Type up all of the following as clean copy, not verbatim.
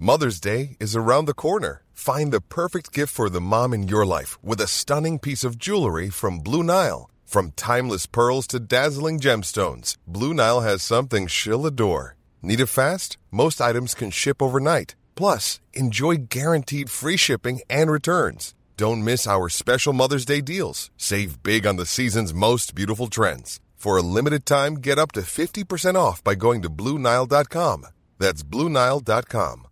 Mother's Day is around the corner. Find the perfect gift for the mom in your life with a stunning piece of jewelry from Blue Nile. From timeless pearls to dazzling gemstones, Blue Nile has something she'll adore. Need it fast? Most items can ship overnight. Plus, enjoy guaranteed free shipping and returns. Don't miss our special Mother's Day deals. Save big on the season's most beautiful trends. For a limited time, get up to 50% off by going to BlueNile.com. That's BlueNile.com.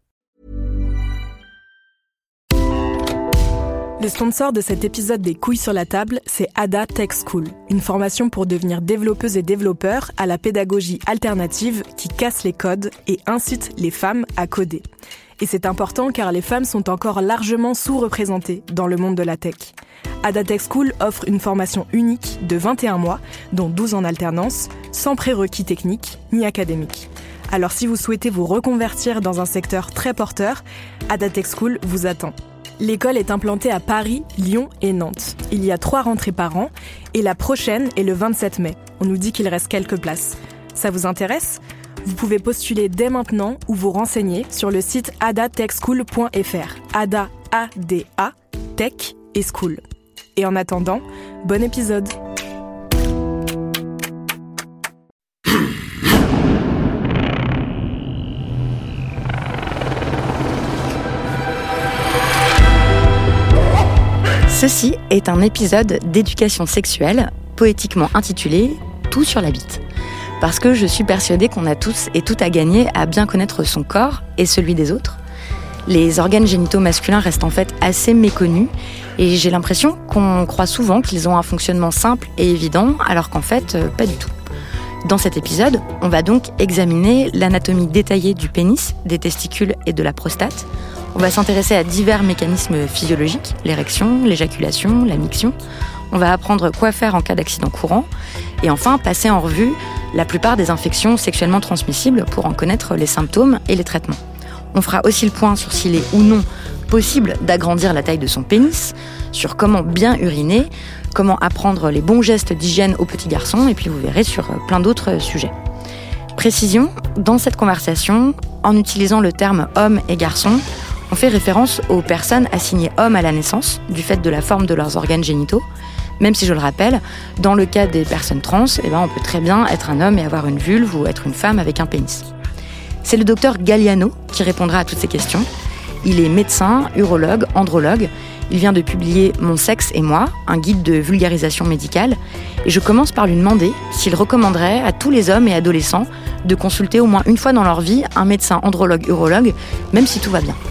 Le sponsor de cet épisode des Couilles sur la table, c'est Ada Tech School, une formation pour devenir développeuses et développeurs à la pédagogie alternative qui casse les codes et incite les femmes à coder. Et c'est important car les femmes sont encore largement sous-représentées dans le monde de la tech. Ada Tech School offre une formation unique de 21 mois, dont 12 en alternance, sans prérequis techniques ni académiques. Alors si vous souhaitez vous reconvertir dans un secteur très porteur, Ada Tech School vous attend. L'école est implantée à Paris, Lyon et Nantes. Il y a 3 rentrées par an et la prochaine est le 27 mai. On nous dit qu'il reste quelques places. Ça vous intéresse ? Vous pouvez postuler dès maintenant ou vous renseigner sur le site adatechschool.fr. Ada, A-D-A, Tech et School. Et en attendant, bon épisode. Ceci est un épisode d'éducation sexuelle, poétiquement intitulé « Tout sur la bite ». Parce que je suis persuadée qu'on a tous et tout à gagner à bien connaître son corps et celui des autres. Les organes génitaux masculins restent en fait assez méconnus et j'ai l'impression qu'on croit souvent qu'ils ont un fonctionnement simple et évident, alors qu'en fait, pas du tout. Dans cet épisode, on va donc examiner l'anatomie détaillée du pénis, des testicules et de la prostate. On va s'intéresser à divers mécanismes physiologiques, l'érection, l'éjaculation, la miction. On va apprendre quoi faire en cas d'accident courant. Et enfin, passer en revue la plupart des infections sexuellement transmissibles pour en connaître les symptômes et les traitements. On fera aussi le point sur s'il est ou non possible d'agrandir la taille de son pénis, sur comment bien uriner, comment apprendre les bons gestes d'hygiène aux petits garçons, et puis vous verrez sur plein d'autres sujets. Précision, dans cette conversation, en utilisant le terme homme et garçon, on fait référence aux personnes assignées hommes à la naissance, du fait de la forme de leurs organes génitaux, même si je le rappelle, dans le cas des personnes trans, on peut très bien être un homme et avoir une vulve ou être une femme avec un pénis. C'est le docteur Galliano qui répondra à toutes ces questions. Il est médecin, urologue, andrologue. Il vient de publier Mon sexe et moi, un guide de vulgarisation médicale. Et je commence par lui demander s'il recommanderait à tous les hommes et adolescents de consulter au moins une fois dans leur vie un médecin andrologue, urologue, même si tout va bien.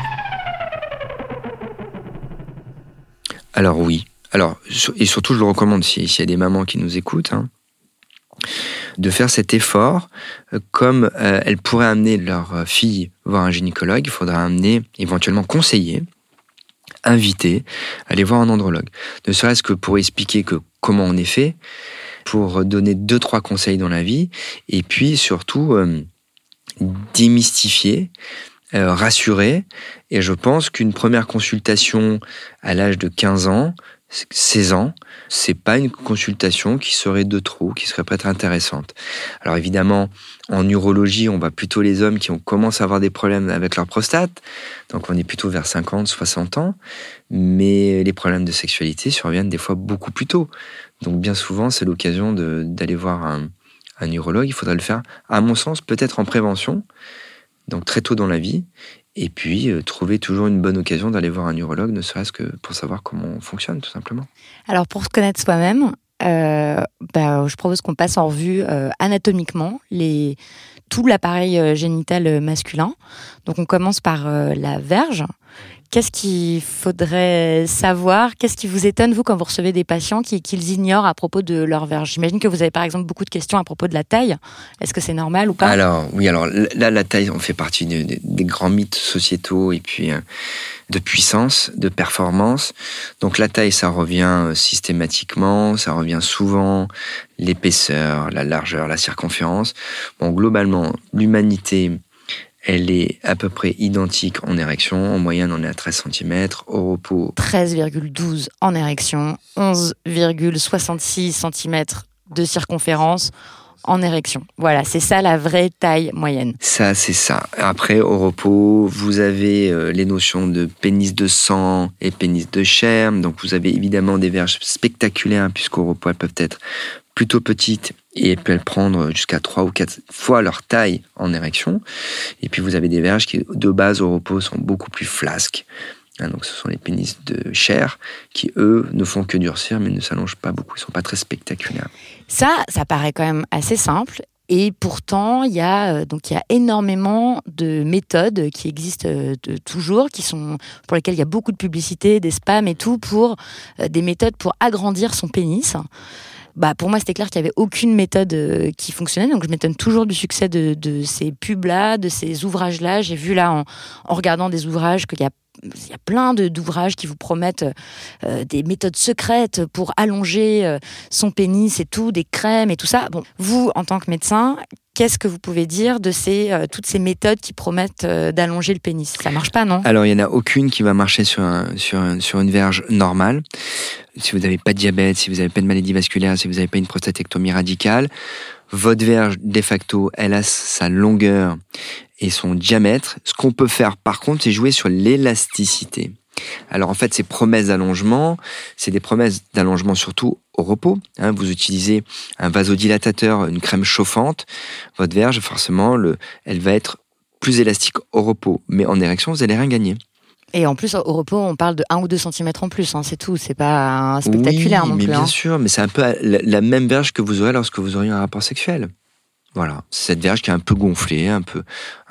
Alors oui. Et surtout, je le recommande s'il y a des mamans qui nous écoutent, de faire cet effort. Comme elles pourraient amener leur fille voir un gynécologue, il faudra amener, éventuellement conseiller, inviter, aller voir un andrologue. Ne serait-ce que pour expliquer comment on est fait, pour donner 2-3 conseils dans la vie, et puis surtout démystifier, rassurer. Et je pense qu'une première consultation à l'âge de 15 ans, 16 ans, c'est pas une consultation qui serait de trop, qui serait peut-être intéressante. Alors évidemment, en urologie, on voit plutôt les hommes qui commencent à avoir des problèmes avec leur prostate, donc on est plutôt vers 50, 60 ans, mais les problèmes de sexualité surviennent des fois beaucoup plus tôt. Donc bien souvent, c'est l'occasion d'aller voir un urologue. Il faudrait le faire, à mon sens, peut-être en prévention, donc très tôt dans la vie, et puis trouver toujours une bonne occasion d'aller voir un urologue, ne serait-ce que pour savoir comment on fonctionne, tout simplement. Alors pour se connaître soi-même, je propose qu'on passe en revue anatomiquement tout l'appareil génital masculin. Donc on commence par la verge. Qu'est-ce qu'il faudrait savoir ? Qu'est-ce qui vous étonne, vous, quand vous recevez des patients qu'ils ignorent à propos de leur verge ? J'imagine que vous avez, par exemple, beaucoup de questions à propos de la taille. Est-ce que c'est normal ou pas ? Alors, là, la taille, on fait partie des grands mythes sociétaux et puis de puissance, de performance. Donc la taille, ça revient systématiquement, ça revient souvent, l'épaisseur, la largeur, la circonférence. Bon, globalement, l'humanité, elle est à peu près identique en érection. En moyenne, on est à 13 cm. Au repos, 13,12 en érection, 11,66 cm de circonférence. en érection. Voilà, c'est ça la vraie taille moyenne. Ça, c'est ça. Après, au repos, vous avez les notions de pénis de sang et pénis de chair. Donc, vous avez évidemment des verges spectaculaires, puisqu'au repos, elles peuvent être plutôt petites et peuvent prendre jusqu'à 3 ou 4 fois leur taille en érection. Et puis, vous avez des verges qui, de base, au repos, sont beaucoup plus flasques. Donc, ce sont les pénis de chair qui, eux, ne font que durcir, mais ne s'allongent pas beaucoup. Ils ne sont pas très spectaculaires. Ça paraît quand même assez simple. Et pourtant, il y a énormément de méthodes qui existent toujours, pour lesquelles il y a beaucoup de publicité, des spams et tout, pour des méthodes pour agrandir son pénis. Pour moi, c'était clair qu'il n'y avait aucune méthode qui fonctionnait. Donc, je m'étonne toujours du succès de ces pubs-là, de ces ouvrages-là. J'ai vu là, en regardant des ouvrages, qu'il y a plein d'ouvrages qui vous promettent des méthodes secrètes pour allonger son pénis et tout, des crèmes et tout ça. Bon, vous, en tant que médecin, qu'est-ce que vous pouvez dire de toutes ces méthodes qui promettent d'allonger le pénis ? Ça marche pas, non ? Alors, il n'y en a aucune qui va marcher sur une verge normale. Si vous n'avez pas de diabète, si vous n'avez pas de maladie vasculaire, si vous n'avez pas une prostatectomie radicale, votre verge, de facto, elle a sa longueur et son diamètre. Ce qu'on peut faire, par contre, c'est jouer sur l'élasticité. Alors, en fait, ces promesses d'allongement, c'est des promesses d'allongement surtout au repos. Vous utilisez un vasodilatateur, une crème chauffante. Votre verge, forcément, elle va être plus élastique au repos. Mais en érection, vous n'allez rien gagner. Et en plus, au repos, on parle de 1 ou 2 cm en plus, c'est tout. C'est pas spectaculaire non plus. Oui, mais bien sûr, mais c'est un peu la même verge que vous aurez lorsque vous auriez un rapport sexuel. Voilà, c'est cette verge qui est un peu gonflée, un peu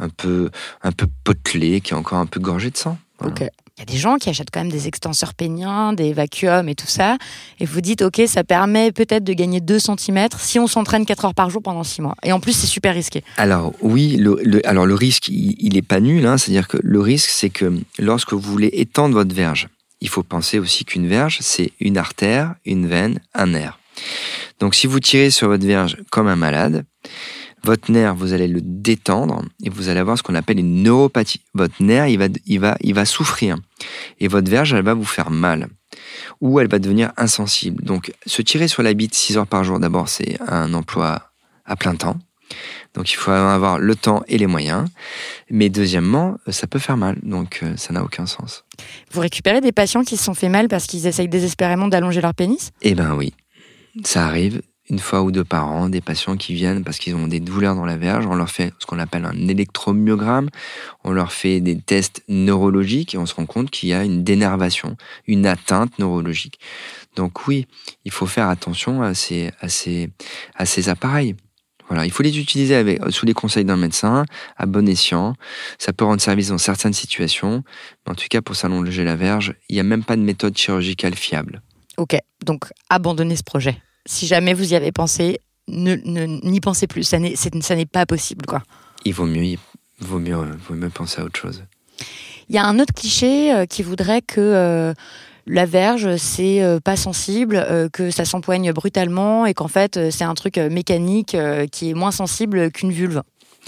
potelée, qui est encore un peu gorgée de sang. Voilà. Ok. Il y a des gens qui achètent quand même des extenseurs péniens, des vacuums et tout ça, et vous dites, ok, ça permet peut-être de gagner 2 cm si on s'entraîne 4 heures par jour pendant 6 mois. Et en plus, c'est super risqué. Alors oui, le risque, il est pas nul. C'est-à-dire que le risque, c'est que lorsque vous voulez étendre votre verge, il faut penser aussi qu'une verge, c'est une artère, une veine, un nerf. Donc si vous tirez sur votre verge comme un malade, votre nerf, vous allez le détendre et vous allez avoir ce qu'on appelle une neuropathie. Votre nerf, il va souffrir et votre verge, elle va vous faire mal ou elle va devenir insensible. Donc, se tirer sur la bite 6 heures par jour, d'abord, c'est un emploi à plein temps. Donc, il faut avoir le temps et les moyens. Mais deuxièmement, ça peut faire mal. Donc, ça n'a aucun sens. Vous récupérez des patients qui se sont fait mal parce qu'ils essayent désespérément d'allonger leur pénis ? Eh ben oui, ça arrive. 1 fois ou 2 par an, des patients qui viennent parce qu'ils ont des douleurs dans la verge. On leur fait ce qu'on appelle un électromyogramme. On leur fait des tests neurologiques et on se rend compte qu'il y a une dénervation, une atteinte neurologique. Donc oui, il faut faire attention à ces appareils. Voilà, il faut les utiliser sous les conseils d'un médecin, à bon escient. Ça peut rendre service dans certaines situations. Mais en tout cas, pour s'allonger la verge, il n'y a même pas de méthode chirurgicale fiable. Ok, donc abandonnez ce projet. Si jamais vous y avez pensé, n'y pensez plus. Ça n'est pas possible, quoi. Il vaut mieux penser à autre chose. Il y a un autre cliché qui voudrait que la verge, c'est pas sensible, que ça s'empoigne brutalement et qu'en fait, c'est un truc mécanique qui est moins sensible qu'une vulve.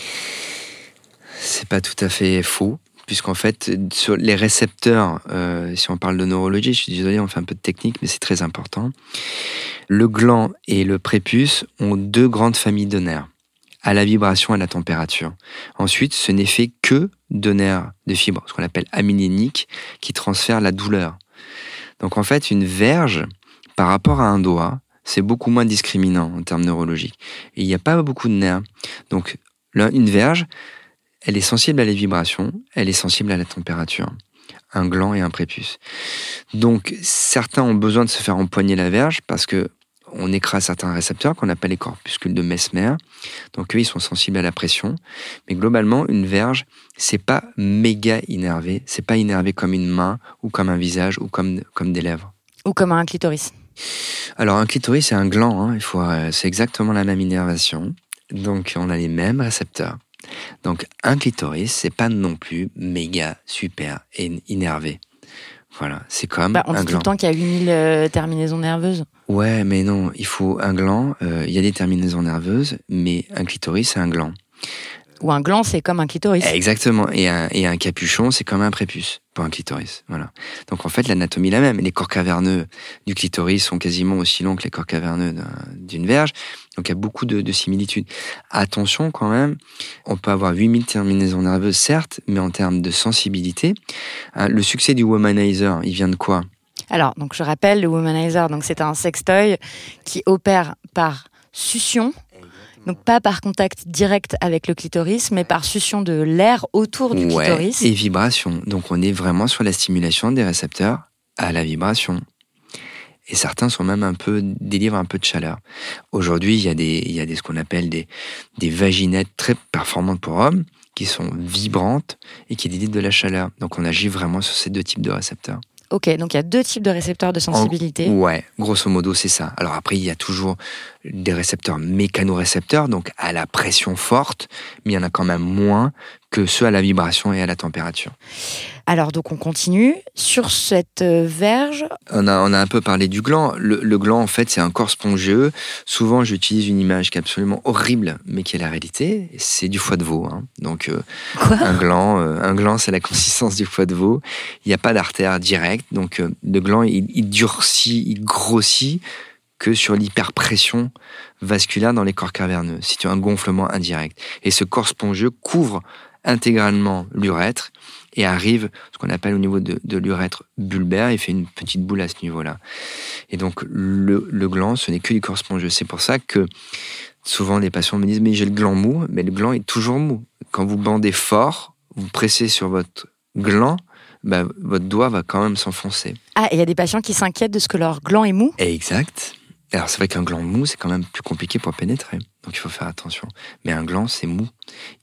C'est pas tout à fait faux. Puisqu'en fait, sur les récepteurs, si on parle de neurologie, je suis désolé, on fait un peu de technique, mais c'est très important. Le gland et le prépuce ont 2 grandes familles de nerfs, à la vibration et à la température. Ensuite, ce n'est fait que de nerfs, de fibres, ce qu'on appelle amyléniques, qui transfèrent la douleur. Donc en fait, une verge, par rapport à un doigt, c'est beaucoup moins discriminant en termes neurologiques. Et il n'y a pas beaucoup de nerfs. Donc une verge, elle est sensible à les vibrations, elle est sensible à la température. Un gland et un prépuce. Donc, certains ont besoin de se faire empoigner la verge parce que on écrase certains récepteurs qu'on appelle les corpuscules de Mesmer. Donc, eux, ils sont sensibles à la pression. Mais globalement, une verge, c'est pas méga innervé. C'est pas innervé comme une main ou comme un visage ou comme des lèvres. Ou comme un clitoris. Alors, un clitoris, c'est un gland. C'est exactement la même innervation. Donc, on a les mêmes récepteurs. Donc, un clitoris, c'est pas non plus méga, super innervé. Voilà, c'est comme un gland. On dit tout le temps qu'il y a 8000 terminaisons nerveuses. Ouais, mais non, il faut un gland. Il y a des terminaisons nerveuses, mais un clitoris, c'est un gland. Ou un gland, c'est comme un clitoris. Exactement. Et un capuchon, c'est comme un prépuce pour un clitoris. Voilà. Donc en fait, l'anatomie est la même. Les corps caverneux du clitoris sont quasiment aussi longs que les corps caverneux d'une verge. Donc il y a beaucoup de similitudes. Attention quand même, on peut avoir 8000 terminaisons nerveuses, certes, mais en termes de sensibilité, le succès du womanizer, il vient de quoi ? Alors, donc je rappelle, le womanizer, donc c'est un sextoy qui opère par succion. Donc pas par contact direct avec le clitoris, mais par succion de l'air autour du clitoris. Et vibration. Donc on est vraiment sur la stimulation des récepteurs à la vibration. Et certains sont même délivrent un peu de chaleur. Aujourd'hui, il y a ce qu'on appelle des vaginettes très performantes pour hommes, qui sont vibrantes et qui délivrent de la chaleur. Donc on agit vraiment sur ces deux types de récepteurs. Ok, donc il y a deux types de récepteurs de sensibilité. Ouais, grosso modo, c'est ça. Alors après, il y a toujours des récepteurs mécanorécepteurs, donc à la pression forte, mais il y en a quand même moins que ceux à la vibration et à la température. Alors donc on continue. Sur cette verge... On a un peu parlé du gland. Le gland, en fait, c'est un corps spongieux. Souvent, j'utilise une image qui est absolument horrible, mais qui est la réalité. C'est du foie de veau. Hein. Donc, Quoi ? un gland, c'est la consistance du foie de veau. Il n'y a pas d'artère directe. Donc, le gland, il durcit, il grossit que sur l'hyperpression vasculaire dans les corps caverneux. C'est un gonflement indirect. Et ce corps spongieux couvre intégralement l'urètre et arrive, ce qu'on appelle au niveau de l'urètre bulbaire, et fait une petite boule à ce niveau-là. Et donc, le gland, ce n'est que du corps spongieux. C'est pour ça que souvent les patients me disent « mais j'ai le gland mou », mais le gland est toujours mou. Quand vous bandez fort, vous pressez sur votre gland, votre doigt va quand même s'enfoncer. Ah, et il y a des patients qui s'inquiètent de ce que leur gland est mou ? Exact. Alors c'est vrai qu'un gland mou, c'est quand même plus compliqué pour pénétrer. Donc il faut faire attention. Mais un gland, c'est mou.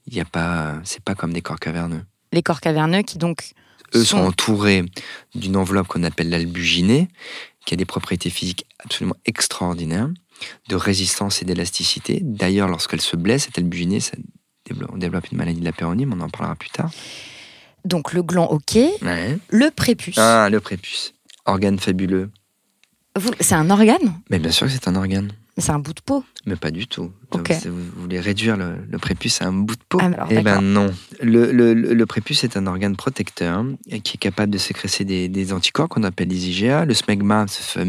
C'est pas comme des corps caverneux. Les corps caverneux qui donc... Eux sont entourés d'une enveloppe qu'on appelle l'albuginée, qui a des propriétés physiques absolument extraordinaires, de résistance et d'élasticité. D'ailleurs, lorsqu'elle se blesse, cette albuginée, on développe une maladie de la péronime, on en parlera plus tard. Donc le gland, ok. Ouais. Le prépuce. Ah, le prépuce. Organe fabuleux. C'est un organe ? Mais bien sûr que c'est un organe. Mais c'est un bout de peau. Mais pas du tout. Okay. Vous voulez réduire le prépuce à un bout de peau ? Alors, eh ben non. Le prépuce est un organe protecteur qui est capable de sécréter des anticorps qu'on appelle les IgA. Le smegma,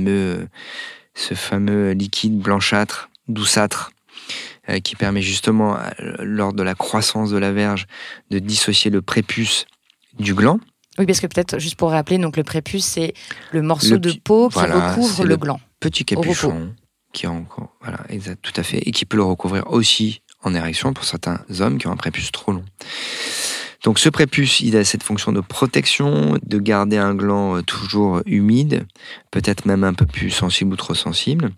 ce fameux liquide blanchâtre, douceâtre, qui permet justement, lors de la croissance de la verge, de dissocier le prépuce du gland. Oui, parce que peut-être, juste pour rappeler, donc le prépuce, c'est le morceau de peau qui recouvre le gland. Petit capuchon qui a encore, voilà, exact, tout à fait, et qui peut le recouvrir aussi en érection pour certains hommes qui ont un prépuce trop long. Donc ce prépuce, il a cette fonction de protection, de garder un gland toujours humide, peut-être même un peu plus sensible ou trop sensible,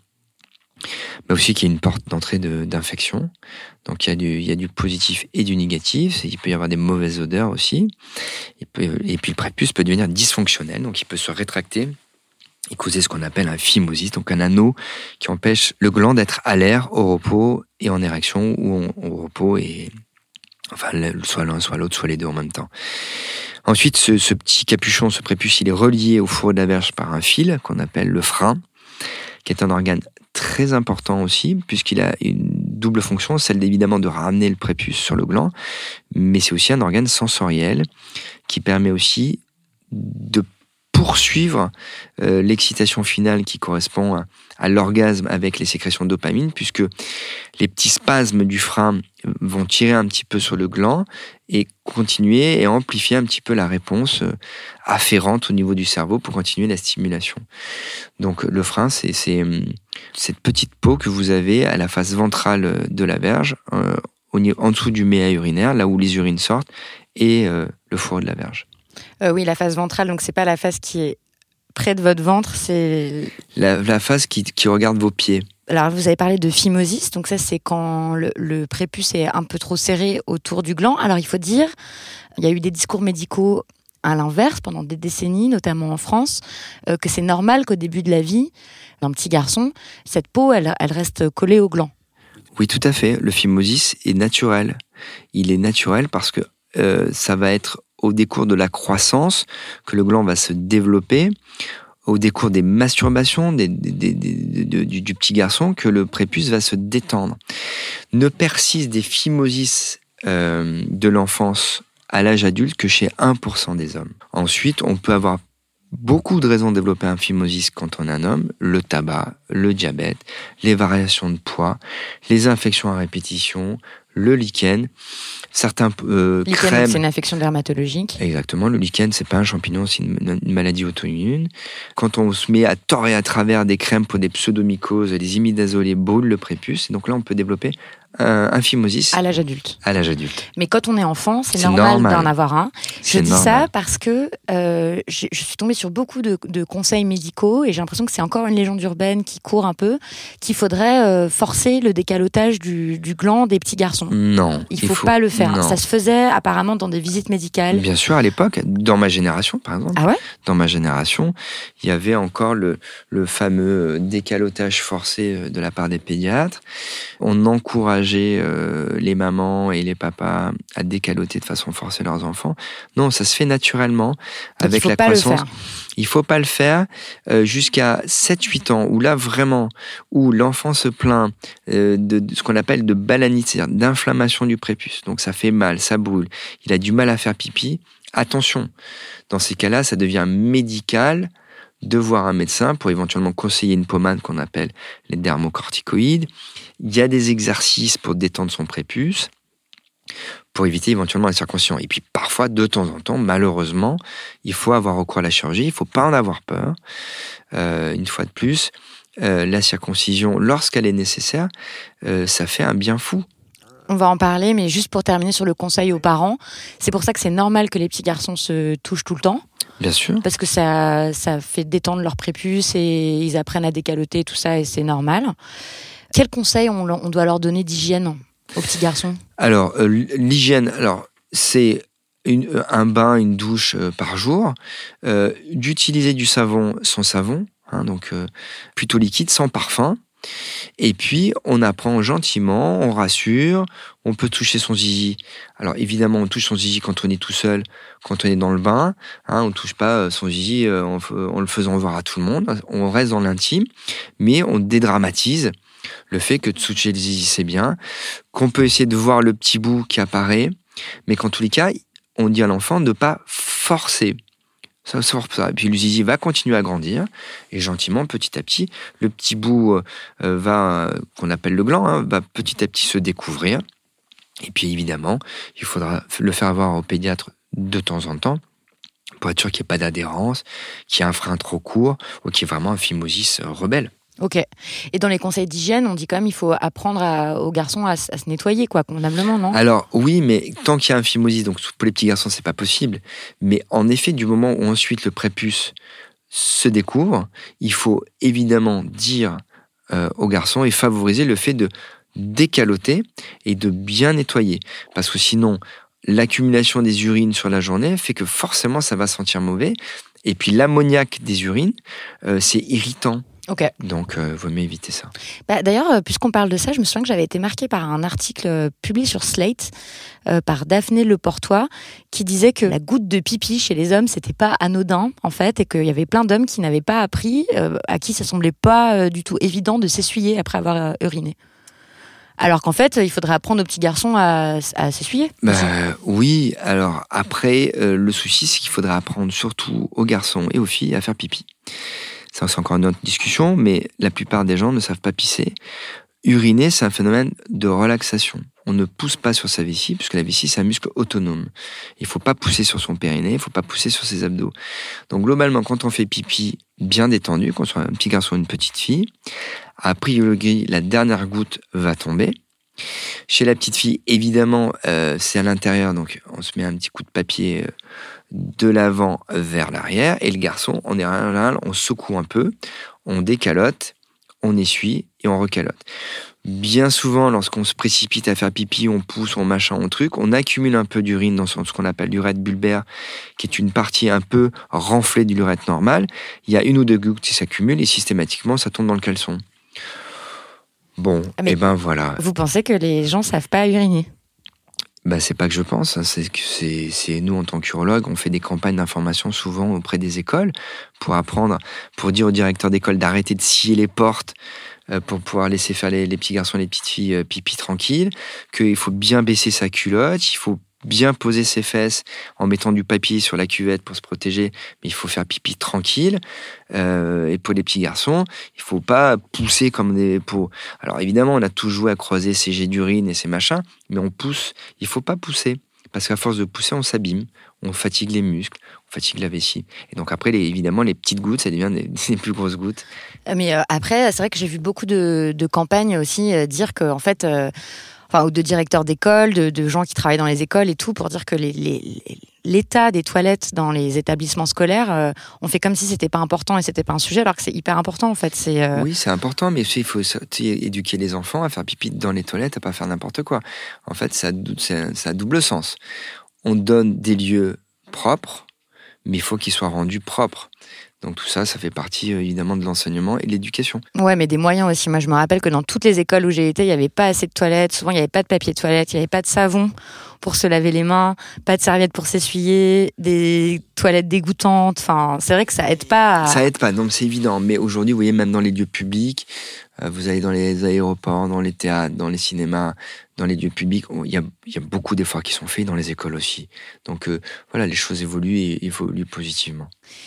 mais aussi qu'il y a une porte d'entrée d'infection. Donc il y a du positif et du négatif. Il peut y avoir des mauvaises odeurs aussi. Et puis le prépuce peut devenir dysfonctionnel, donc il peut se rétracter et causer ce qu'on appelle un phimosis, donc un anneau qui empêche le gland d'être à l'air, au repos et en érection, ou au repos et... Enfin, soit l'un, soit l'autre, soit les deux en même temps. Ensuite, ce petit capuchon, ce prépuce, il est relié au fourreau de la verge par un fil qu'on appelle le frein, qui est un organe très important aussi, puisqu'il a une double fonction, celle évidemment de ramener le prépuce sur le gland, mais c'est aussi un organe sensoriel qui permet aussi de poursuivre l'excitation finale qui correspond à l'orgasme avec les sécrétions de dopamine, puisque les petits spasmes du frein vont tirer un petit peu sur le gland et continuer et amplifier un petit peu la réponse afférente au niveau du cerveau pour continuer la stimulation. Donc le frein, c'est cette petite peau que vous avez à la face ventrale de la verge, en dessous du méa urinaire, là où les urines sortent, et le fourreau de la verge. Oui, la face ventrale, donc c'est pas la face qui est près de votre ventre, c'est... La face qui regarde vos pieds. Alors, vous avez parlé de phimosis, donc ça, c'est quand le prépuce est un peu trop serré autour du gland. Alors, il faut dire, il y a eu des discours médicaux à l'inverse pendant des décennies, notamment en France, que c'est normal qu'au début de la vie d'un petit garçon, cette peau, elle reste collée au gland. Oui, tout à fait. Le phimosis est naturel. Il est naturel parce que ça va être au décours de la croissance que le gland va se développer, au décours des masturbations du petit garçon que le prépuce va se détendre. Ne persiste des phimosis de l'enfance à l'âge adulte que chez 1% des hommes. Ensuite, on peut avoir beaucoup de raisons de développer un phimosis quand on est un homme, le tabac, le diabète, les variations de poids, les infections à répétition, le lichen, certains crèmes. C'est une infection dermatologique. Exactement, le lichen, c'est pas un champignon, c'est une maladie auto-immune. Quand on se met à tort et à travers des crèmes pour des pseudomycoses, des imidazoles, les brûle le prépuce, et donc là on peut développer un phimosis. À l'âge adulte. À l'âge adulte. Mais quand on est enfant, c'est normal d'en avoir un. Je dis ça parce que je suis tombée sur beaucoup de conseils médicaux et j'ai l'impression que c'est encore une légende urbaine qui court un peu, qu'il faudrait forcer le décalotage du gland des petits garçons. Non. Il faut pas le faire. Non. Ça se faisait apparemment dans des visites médicales. Bien sûr, à l'époque, dans ma génération par exemple. Ah ouais ? Dans ma génération, il y avait encore le fameux décalotage forcé de la part des pédiatres. On encourageait les mamans et les papas à décaloter de façon forcée leurs enfants. Non, ça se fait naturellement avec la croissance. Il faut pas le faire jusqu'à 7-8 ans, où là vraiment, où l'enfant se plaint de ce qu'on appelle de balanite, c'est-à-dire d'inflammation du prépuce. Donc ça fait mal, ça brûle, il a du mal à faire pipi. Attention, dans ces cas-là, ça devient médical de voir un médecin pour éventuellement conseiller une pommade qu'on appelle les dermocorticoïdes. Il y a des exercices pour détendre son prépuce, pour éviter éventuellement la circoncision. Et puis parfois, de temps en temps, malheureusement, il faut avoir recours à la chirurgie, il ne faut pas en avoir peur. Une fois de plus, la circoncision, lorsqu'elle est nécessaire, ça fait un bien fou. On va en parler, mais juste pour terminer sur le conseil aux parents, c'est pour ça que c'est normal que les petits garçons se touchent tout le temps. Bien sûr. Parce que ça fait détendre leur prépuce et ils apprennent à décaloter, tout ça, et c'est normal. Quel conseil on doit leur donner d'hygiène aux petits garçons ? Alors, l'hygiène, c'est un bain, une douche par jour, d'utiliser du savon sans savon, donc plutôt liquide, sans parfum. Et puis, on apprend gentiment, on rassure, on peut toucher son zizi. Alors évidemment, on touche son zizi quand on est tout seul, quand on est dans le bain. On ne touche pas son zizi en le faisant voir à tout le monde. On reste dans l'intime, mais on dédramatise le fait que toucher le zizi, c'est bien, qu'on peut essayer de voir le petit bout qui apparaît, mais qu'en tous les cas, on dit à l'enfant de ne pas forcer. Ça. Et puis le zizi va continuer à grandir et gentiment, petit à petit, le petit bout qu'on appelle le gland, va petit à petit se découvrir. Et puis évidemment, il faudra le faire voir au pédiatre de temps en temps pour être sûr qu'il n'y ait pas d'adhérence, qu'il y ait un frein trop court ou qu'il y ait vraiment un phimosis rebelle. Ok. Et dans les conseils d'hygiène, on dit quand même qu'il faut apprendre aux garçons à se nettoyer, convenablement, non ? Alors oui, mais tant qu'il y a un phimosis, donc pour les petits garçons, c'est pas possible. Mais en effet, du moment où ensuite le prépuce se découvre, il faut évidemment dire aux garçons et favoriser le fait de décaloter et de bien nettoyer. Parce que sinon, l'accumulation des urines sur la journée fait que forcément, ça va sentir mauvais. Et puis l'ammoniac des urines, c'est irritant. Ok. Donc, vaut mieux éviter ça. D'ailleurs, puisqu'on parle de ça, je me souviens que j'avais été marquée par un article publié sur Slate par Daphné Leportois qui disait que la goutte de pipi chez les hommes, c'était pas anodin, en fait, et qu'il y avait plein d'hommes qui n'avaient pas appris, à qui ça semblait pas du tout évident de s'essuyer après avoir uriné. Alors qu'en fait, il faudrait apprendre aux petits garçons à s'essuyer. Oui, alors après, le souci, c'est qu'il faudrait apprendre surtout aux garçons et aux filles à faire pipi. Ça, c'est encore une autre discussion, mais la plupart des gens ne savent pas pisser. Uriner, c'est un phénomène de relaxation. On ne pousse pas sur sa vessie, puisque la vessie, c'est un muscle autonome. Il ne faut pas pousser sur son périnée, il ne faut pas pousser sur ses abdos. Donc globalement, quand on fait pipi bien détendu, qu'on soit un petit garçon ou une petite fille, a priori, la dernière goutte va tomber. Chez la petite fille, évidemment, c'est à l'intérieur, donc on se met un petit coup de papier de l'avant vers l'arrière, et le garçon, en général, on secoue un peu, on décalote, on essuie et on recalote. Bien souvent, lorsqu'on se précipite à faire pipi, on pousse, on machin, on truc, on accumule un peu d'urine dans ce qu'on appelle l'urètre bulbaire, qui est une partie un peu renflée de l'urètre normal. Il y a une ou deux gouttes qui s'accumulent et systématiquement, ça tombe dans le caleçon. Bon, et ben voilà. Vous pensez que les gens savent pas uriner ? C'est pas que je pense, c'est nous en tant qu'urologues, on fait des campagnes d'information souvent auprès des écoles pour apprendre, pour dire aux directeurs d'école d'arrêter de scier les portes pour pouvoir laisser faire les petits garçons et les petites filles pipi tranquille, qu'il faut bien baisser sa culotte, il faut bien poser ses fesses en mettant du papier sur la cuvette pour se protéger, mais il faut faire pipi tranquille. Et pour les petits garçons, il faut pas pousser comme des pots. Alors évidemment, on a tout joué à croiser ces jets d'urine et ces machins, mais on pousse. Il faut pas pousser, parce qu'à force de pousser, on s'abîme, on fatigue les muscles, on fatigue la vessie. Et donc après, évidemment, les petites gouttes, ça devient des plus grosses gouttes. Mais après, c'est vrai que j'ai vu beaucoup de campagnes aussi dire que, en fait, ou de directeurs d'école, de gens qui travaillent dans les écoles et tout, pour dire que l'état des toilettes dans les établissements scolaires, on fait comme si c'était pas important et c'était pas un sujet, alors que c'est hyper important en fait. Oui, c'est important, mais il faut éduquer les enfants à faire pipi dans les toilettes, à pas faire n'importe quoi. En fait, ça a double sens. On donne des lieux propres, mais il faut qu'ils soient rendus propres. Donc tout ça, ça fait partie évidemment de l'enseignement et de l'éducation. Ouais, mais des moyens aussi. Moi, je me rappelle que dans toutes les écoles où j'ai été, il n'y avait pas assez de toilettes. Souvent, il n'y avait pas de papier de toilette, il n'y avait pas de savon pour se laver les mains, pas de serviettes pour s'essuyer, des toilettes dégoûtantes. Enfin, c'est vrai que ça aide pas. Ça aide pas, donc c'est évident. Mais aujourd'hui, vous voyez, même dans les lieux publics, vous allez dans les aéroports, dans les théâtres, dans les cinémas, dans les lieux publics, il y a beaucoup d'efforts qui sont faits, dans les écoles aussi. Donc voilà, les choses évoluent et évoluent positivement.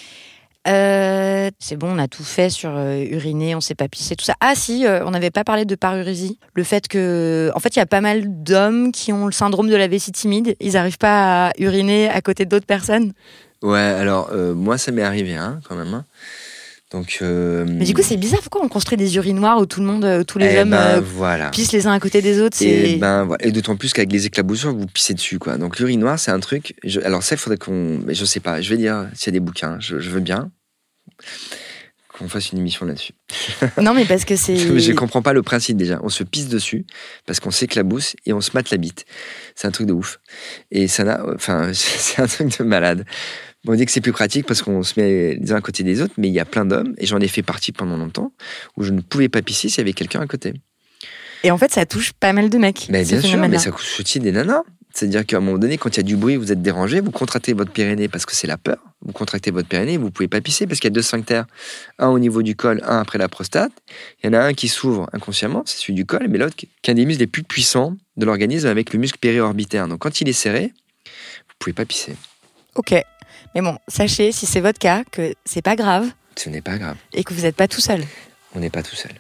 C'est bon, on a tout fait sur uriner, on s'est pas pissé, tout ça. Ah si, on n'avait pas parlé de parurésie. Le fait que, en fait, il y a pas mal d'hommes qui ont le syndrome de la vessie timide. Ils n'arrivent pas à uriner à côté d'autres personnes. Ouais, alors moi ça m'est arrivé, quand même. Donc. Mais du coup, c'est bizarre. Pourquoi on construit des urinoirs où tout le monde, tous les hommes voilà. pissent les uns à côté des autres? Voilà. Et d'autant plus qu'avec les éclaboussures, vous pissez dessus, quoi. Donc l'urinoir, c'est un truc. Alors ça, il faudrait qu'on. Mais je sais pas. Je vais dire s'il y a des bouquins. Je veux bien qu'on fasse une émission là-dessus. Non, mais parce que c'est. Je comprends pas le principe déjà. On se pisse dessus parce qu'on s'éclabousse et on se mate la bite. C'est un truc de ouf. Et ça c'est un truc de malade. Bon, on dit que c'est plus pratique parce qu'on se met les uns à côté des autres, mais il y a plein d'hommes, et j'en ai fait partie pendant longtemps, où je ne pouvais pas pisser s'il y avait quelqu'un à côté. Et en fait, ça touche pas mal de mecs. Mais bien sûr, mais ça touche aussi des nanas. C'est-à-dire qu'à un moment donné, quand il y a du bruit, vous êtes dérangé, vous contractez votre périnée parce que c'est la peur. Vous contractez votre périnée, vous pouvez pas pisser parce qu'il y a 2 sphincters. Un au niveau du col, un après la prostate. Il y en a un qui s'ouvre inconsciemment, c'est celui du col, mais l'autre qui est un des muscles les plus puissants de l'organisme avec le muscle périorbitaire. Donc quand il est serré, vous pouvez pas pisser. Ok. Mais bon, sachez, si c'est votre cas, que c'est pas grave. Ce n'est pas grave. Et que vous n'êtes pas tout seul. On n'est pas tout seul.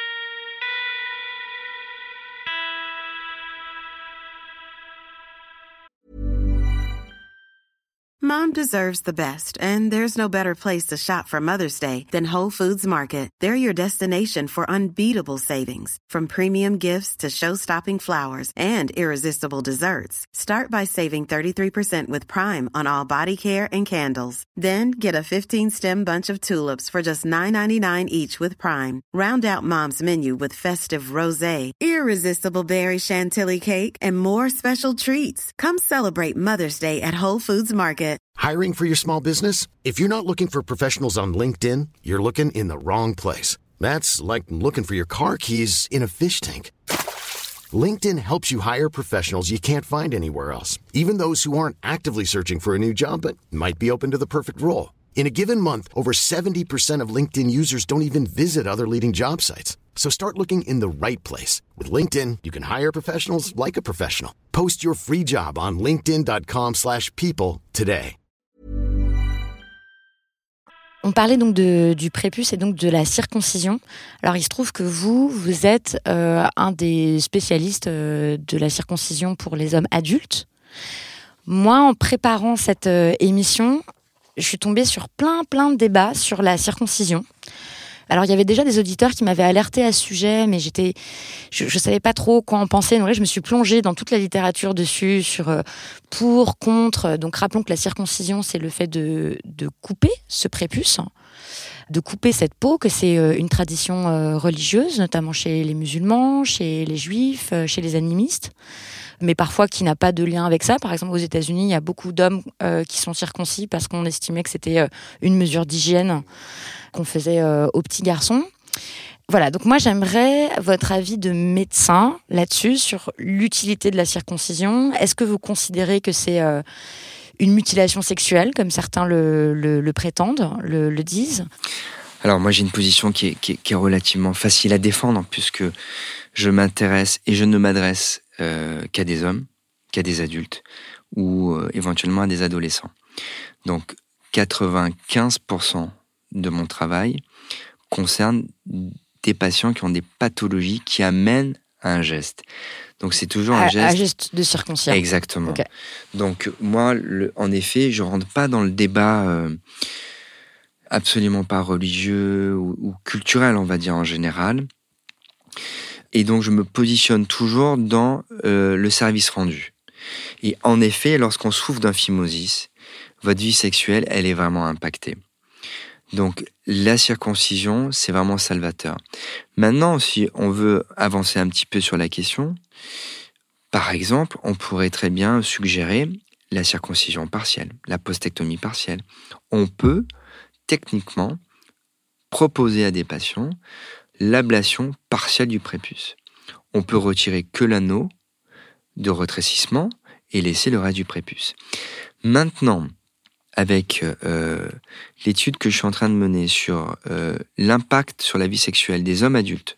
Mom deserves the best, and there's no better place to shop for Mother's Day than Whole Foods Market. They're your destination for unbeatable savings, from premium gifts to show-stopping flowers and irresistible desserts. Start by saving 33% with Prime on all body care and candles. Then get a 15-stem bunch of tulips for just $9.99 each with Prime. Round out Mom's menu with festive rosé, irresistible berry chantilly cake, and more special treats. Come celebrate Mother's Day at Whole Foods Market. Hiring for your small business? If you're not looking for professionals on LinkedIn, you're looking in the wrong place. That's like looking for your car keys in a fish tank. LinkedIn helps you hire professionals you can't find anywhere else, even those who aren't actively searching for a new job but might be open to the perfect role. In a given month, over 70% of LinkedIn users don't even visit other leading job sites. So start looking in the right place. With LinkedIn, you can hire professionals like a professional. Post your free job on linkedin.com/people today. On parlait donc du prépuce et donc de la circoncision. Alors, il se trouve que vous êtes un des spécialistes de la circoncision pour les hommes adultes. Moi, en préparant cette émission, je suis tombée sur plein de débats sur la circoncision. Alors, il y avait déjà des auditeurs qui m'avaient alerté à ce sujet, mais je savais pas trop quoi en penser. Donc là, je me suis plongée dans toute la littérature dessus, sur pour, contre. Donc, rappelons que la circoncision, c'est le fait de couper ce prépuce, de couper cette peau, que c'est une tradition religieuse, notamment chez les musulmans, chez les juifs, chez les animistes, mais parfois qui n'a pas de lien avec ça. Par exemple, aux États-Unis, il y a beaucoup d'hommes qui sont circoncis parce qu'on estimait que c'était une mesure d'hygiène qu'on faisait aux petits garçons. Voilà, donc moi j'aimerais votre avis de médecin là-dessus, sur l'utilité de la circoncision. Est-ce que vous considérez que c'est une mutilation sexuelle, comme certains le prétendent, le disent ? Alors moi j'ai une position qui est relativement facile à défendre puisque je m'intéresse et je ne m'adresse qu'à des hommes, qu'à des adultes ou éventuellement à des adolescents. Donc 95% de mon travail concerne des patients qui ont des pathologies qui amènent à un geste. Donc c'est toujours un geste... Un geste de circoncision. Exactement. Okay. Donc moi, en effet, je ne rentre pas dans le débat absolument pas religieux ou culturel, on va dire en général. Et donc je me positionne toujours dans le service rendu. Et en effet, lorsqu'on souffre d'un phimosis, votre vie sexuelle, elle est vraiment impactée. Donc, la circoncision, c'est vraiment salvateur. Maintenant, si on veut avancer un petit peu sur la question, par exemple, on pourrait très bien suggérer la circoncision partielle, la postectomie partielle. On peut, techniquement, proposer à des patients l'ablation partielle du prépuce. On peut retirer que l'anneau de rétrécissement et laisser le reste du prépuce. Maintenant, avec l'étude que je suis en train de mener sur l'impact sur la vie sexuelle des hommes adultes,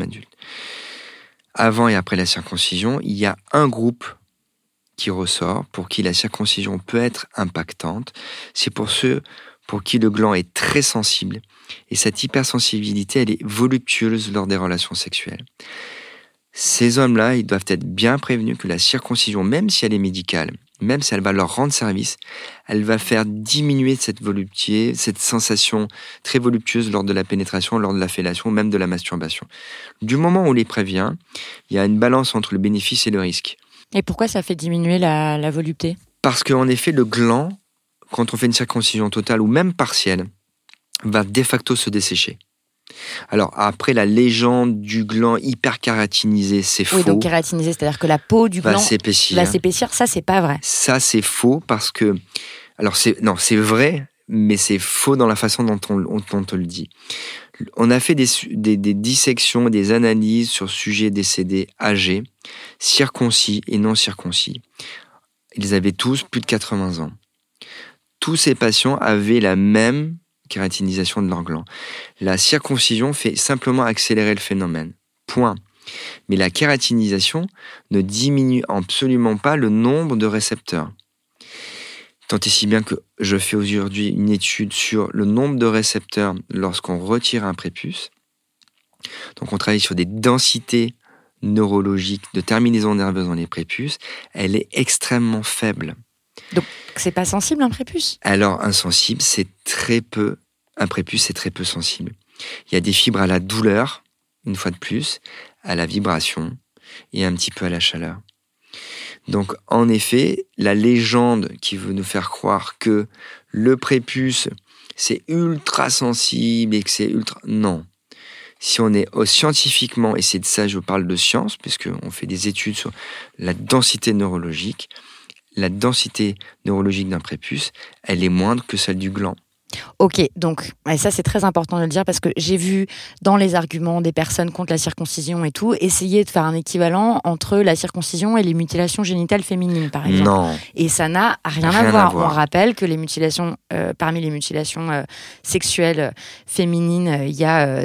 avant et après la circoncision, il y a un groupe qui ressort pour qui la circoncision peut être impactante. C'est pour ceux pour qui le gland est très sensible et cette hypersensibilité, elle est voluptueuse lors des relations sexuelles. Ces hommes-là, ils doivent être bien prévenus que la circoncision, même si elle est médicale, même si elle va leur rendre service, elle va faire diminuer cette volupté, cette sensation très voluptueuse lors de la pénétration, lors de la fellation, même de la masturbation. Du moment où on les prévient, il y a une balance entre le bénéfice et le risque. Et pourquoi ça fait diminuer la volupté ? Parce qu'en effet, le gland, quand on fait une circoncision totale ou même partielle, va de facto se dessécher. Alors, après, la légende du gland hyperkératinisé, c'est faux. Oui, donc kératinisé, c'est-à-dire que la peau du gland va s'épaissir. Ça, c'est pas vrai. Ça, c'est faux parce que... Alors, c'est vrai, mais c'est faux dans la façon dont on te le dit. On a fait des dissections, des analyses sur sujets décédés âgés, circoncis et non circoncis. Ils avaient tous plus de 80 ans. Tous ces patients avaient la même kératinisation de leur gland. La circoncision fait simplement accélérer le phénomène. Point. Mais la kératinisation ne diminue absolument pas le nombre de récepteurs. Tant et si bien que je fais aujourd'hui une étude sur le nombre de récepteurs lorsqu'on retire un prépuce. Donc on travaille sur des densités neurologiques de terminaisons nerveuses dans les prépuces. Elle est extrêmement faible. Donc, c'est pas sensible un prépuce ? Alors, insensible, c'est très peu. Un prépuce, c'est très peu sensible. Il y a des fibres à la douleur, une fois de plus, à la vibration et un petit peu à la chaleur. Donc, en effet, la légende qui veut nous faire croire que le prépuce, c'est ultra sensible et que c'est ultra... Non. Si on est scientifiquement, et c'est de ça que je parle de science, puisqu'on fait des études sur la densité neurologique, la densité neurologique d'un prépuce, elle est moindre que celle du gland. Ok, donc et ça c'est très important de le dire parce que j'ai vu dans les arguments des personnes contre la circoncision et tout, essayer de faire un équivalent entre la circoncision et les mutilations génitales féminines par exemple. Non. Et ça n'a rien à voir. On rappelle que les mutilations, parmi les mutilations sexuelles féminines, il y a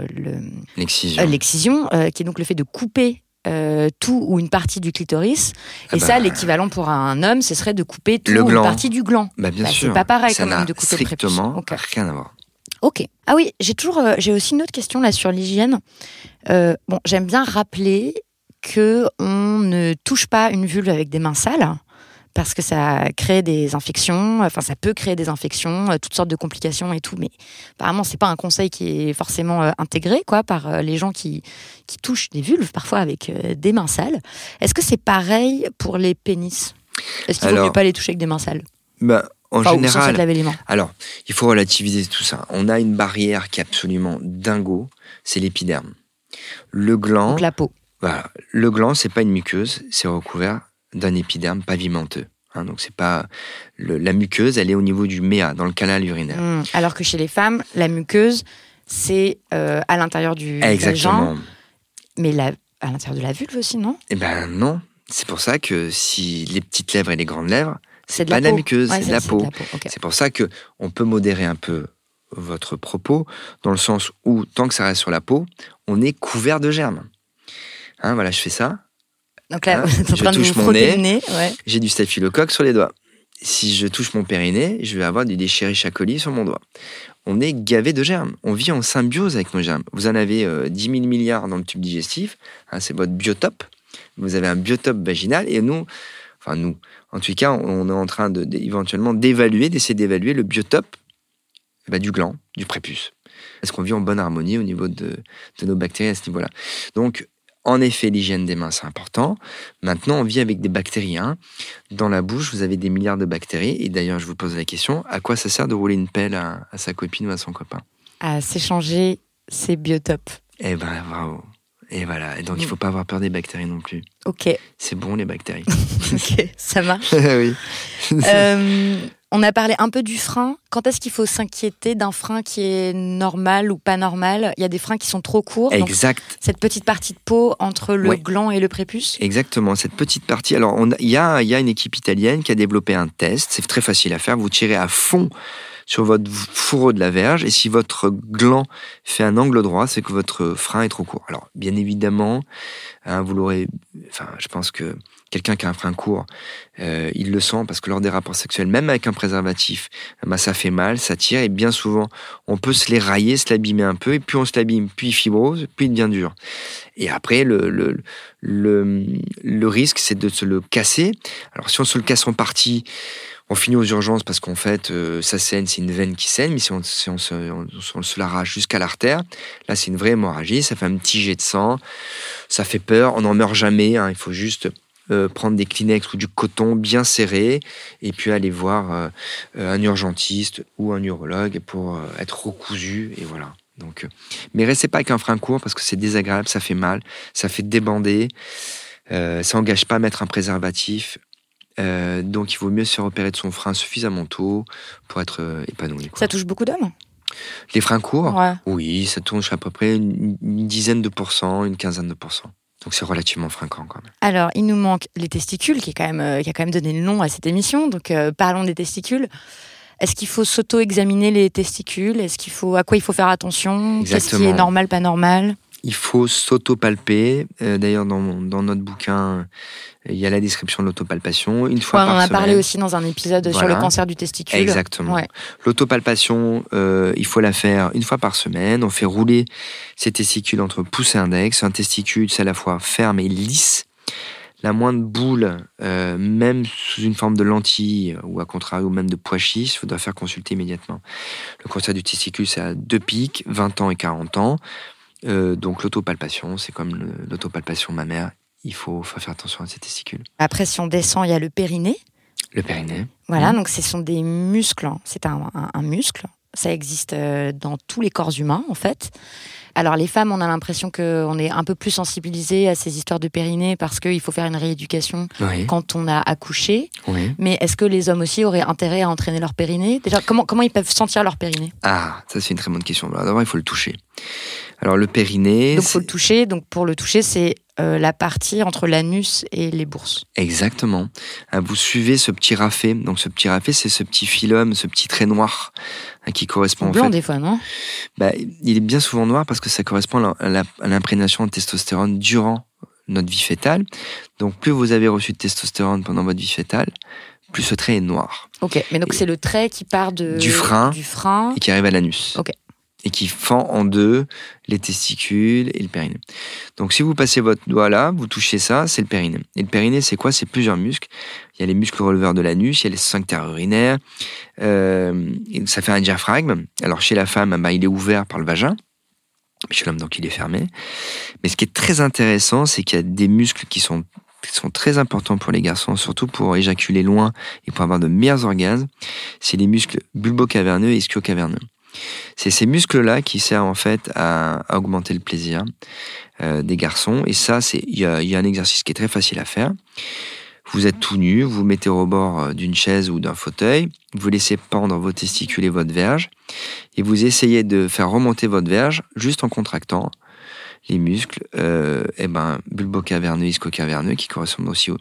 l'excision, qui est donc le fait de couper tout ou une partie du clitoris. Ça, l'équivalent pour un homme, ce serait de couper tout ou une partie du gland. Bien sûr. C'est pas pareil ça quand même de couper le prépuce. Ça n'a strictement rien à voir. Ok. Ah oui, j'ai aussi une autre question là sur l'hygiène. J'aime bien rappeler que on ne touche pas une vulve avec des mains sales. Parce que ça crée des infections, ça peut créer des infections, toutes sortes de complications et tout, mais apparemment c'est pas un conseil qui est forcément intégré par les gens qui touchent des vulves, parfois avec des mains sales. Est-ce que c'est pareil pour les pénis ? Est-ce qu'il ne vaut mieux pas les toucher avec des mains sales ? En général, laver les mains. Alors, il faut relativiser tout ça. On a une barrière qui est absolument dingo, c'est l'épiderme. Le gland... Donc la peau. Voilà. Le gland, c'est pas une muqueuse, c'est recouvert d'un épiderme pavimenteux. Donc c'est pas la muqueuse, elle est au niveau du méa, dans le canal urinaire. Alors que chez les femmes, la muqueuse, c'est à l'intérieur du vagin. Mais à l'intérieur de la vulve aussi, non ? Eh ben non. C'est pour ça que si les petites lèvres et les grandes lèvres, c'est de pas la muqueuse, c'est de la peau. Okay. C'est pour ça que on peut modérer un peu votre propos, dans le sens où, tant que ça reste sur la peau, on est couvert de germes. Voilà, je fais ça. Donc là, vous êtes en je train de vous touche mon frotter nez, le nez. Ouais. j'ai du staphylocoque sur les doigts. Si je touche mon périnée, je vais avoir du Escherichia coli sur mon doigt. On est gavé de germes. On vit en symbiose avec nos germes. Vous en avez 10 000 milliards dans le tube digestif. C'est votre biotope. Vous avez un biotope vaginal. Et nous, en tout cas, on est en train éventuellement d'essayer d'évaluer le biotope du gland, du prépuce. Est-ce qu'on vit en bonne harmonie au niveau de nos bactéries à ce niveau-là? Donc, en effet, l'hygiène des mains, c'est important. Maintenant, on vit avec des bactéries. Dans la bouche, vous avez des milliards de bactéries. Et d'ailleurs, je vous pose la question, à quoi ça sert de rouler une pelle à sa copine ou à son copain? À s'échanger ses biotopes. Eh ben, bravo. Et voilà. Et donc, il ne faut pas avoir peur des bactéries non plus. Ok. C'est bon, les bactéries. Ok, ça marche. Oui. On a parlé un peu du frein. Quand est-ce qu'il faut s'inquiéter d'un frein qui est normal ou pas normal? Il y a des freins qui sont trop courts. Exact. Donc, cette petite partie de peau entre le gland et le prépuce. Exactement, cette petite partie. Alors, il y a une équipe italienne qui a développé un test. C'est très facile à faire. Vous tirez à fond sur votre fourreau de la verge. Et si votre gland fait un angle droit, c'est que votre frein est trop court. Alors, bien évidemment, vous l'aurez... je pense que quelqu'un qui a un frein court, il le sent parce que lors des rapports sexuels, même avec un préservatif, ça fait mal, ça tire et bien souvent, on peut se les railler, se l'abîmer un peu et plus on se l'abîme, puis il fibrose, puis il devient dur. Et après, le risque, c'est de se le casser. Alors si on se le casse en partie, on finit aux urgences parce qu'en fait, ça saigne, c'est une veine qui saigne, mais si on se l'arrache jusqu'à l'artère, là c'est une vraie hémorragie, ça fait un petit jet de sang, ça fait peur, on n'en meurt jamais, il faut juste... prendre des Kleenex ou du coton bien serré et puis aller voir un urgentiste ou un urologue pour être recousu et voilà. Donc, mais restez pas avec un frein court parce que c'est désagréable, ça fait mal, ça fait débander, ça engage pas à mettre un préservatif. Donc il vaut mieux se faire opérer de son frein suffisamment tôt pour être épanoui. Ça touche beaucoup d'hommes? Les freins courts? Ouais. Oui, ça touche à peu près une dizaine de pourcents, une quinzaine de pourcents. Donc c'est relativement fréquent quand même. Alors, il nous manque les testicules, qui a quand même donné le nom à cette émission. Donc, parlons des testicules. Est-ce qu'il faut s'auto-examiner les testicules? À quoi il faut faire attention? Exactement. Qu'est-ce qui est normal, pas normal? Il faut s'auto-palper. D'ailleurs, dans notre bouquin, il y a la description de l'autopalpation. Une fois par semaine. On en a parlé aussi dans un épisode sur le cancer du testicule. Exactement. Ouais. L'autopalpation, il faut la faire une fois par semaine. On fait rouler ses testicules entre pouce et index. Un testicule, c'est à la fois ferme et lisse. La moindre boule, même sous une forme de lentille ou à contrario même de pois chiche, il faudra faire consulter immédiatement. Le cancer du testicule, c'est à 2 pics, 20 ans et 40 ans. Donc l'autopalpation, c'est comme l'autopalpation mammaire. Il faut faire attention à ces testicules. Après, si on descend, il y a le périnée. Le périnée. Voilà, donc ce sont des muscles. C'est un muscle. Ça existe dans tous les corps humains, en fait. Alors, les femmes, on a l'impression qu'on est un peu plus sensibilisées à ces histoires de périnée parce qu'il faut faire une rééducation quand on a accouché. Oui. Mais est-ce que les hommes aussi auraient intérêt à entraîner leur périnée? Déjà, comment ils peuvent sentir leur périnée? Ah, ça, c'est une très bonne question. Alors, d'abord, il faut le toucher. Alors, le périnée... Donc, il faut le toucher. Donc, pour le toucher, c'est la partie entre l'anus et les bourses. Exactement. Vous suivez ce petit rafet. Donc, ce petit rafet, c'est ce petit phylum, ce petit trait noir qui correspond... Blanc, des fois, non? Il est bien souvent noir parce que ça correspond à l'imprégnation de testostérone durant notre vie fœtale. Donc, plus vous avez reçu de testostérone pendant votre vie fœtale, plus ce trait est noir. Ok, mais donc c'est le trait qui part du frein et qui arrive à l'anus. Ok. Et qui fend en deux les testicules et le périnée. Donc, si vous passez votre doigt là, vous touchez ça, c'est le périnée. Et le périnée, c'est quoi? C'est plusieurs muscles. Il y a les muscles releveurs de l'anus, il y a les sphincters urinaires. Ça fait un diaphragme. Alors, chez la femme, il est ouvert par le vagin. Chez l'homme, donc, il est fermé. Mais ce qui est très intéressant, c'est qu'il y a des muscles qui sont très importants pour les garçons, surtout pour éjaculer loin et pour avoir de meilleurs orgasmes. C'est les muscles bulbo-caverneux et ischio-caverneux. C'est ces muscles-là qui servent en fait à augmenter le plaisir des garçons. Et ça, il y a un exercice qui est très facile à faire. Vous êtes tout nu, vous mettez au bord d'une chaise ou d'un fauteuil, vous laissez pendre vos testicules et votre verge, et vous essayez de faire remonter votre verge juste en contractant les muscles bulbo-caverneux, ischio-caverneux, qui correspondent aussi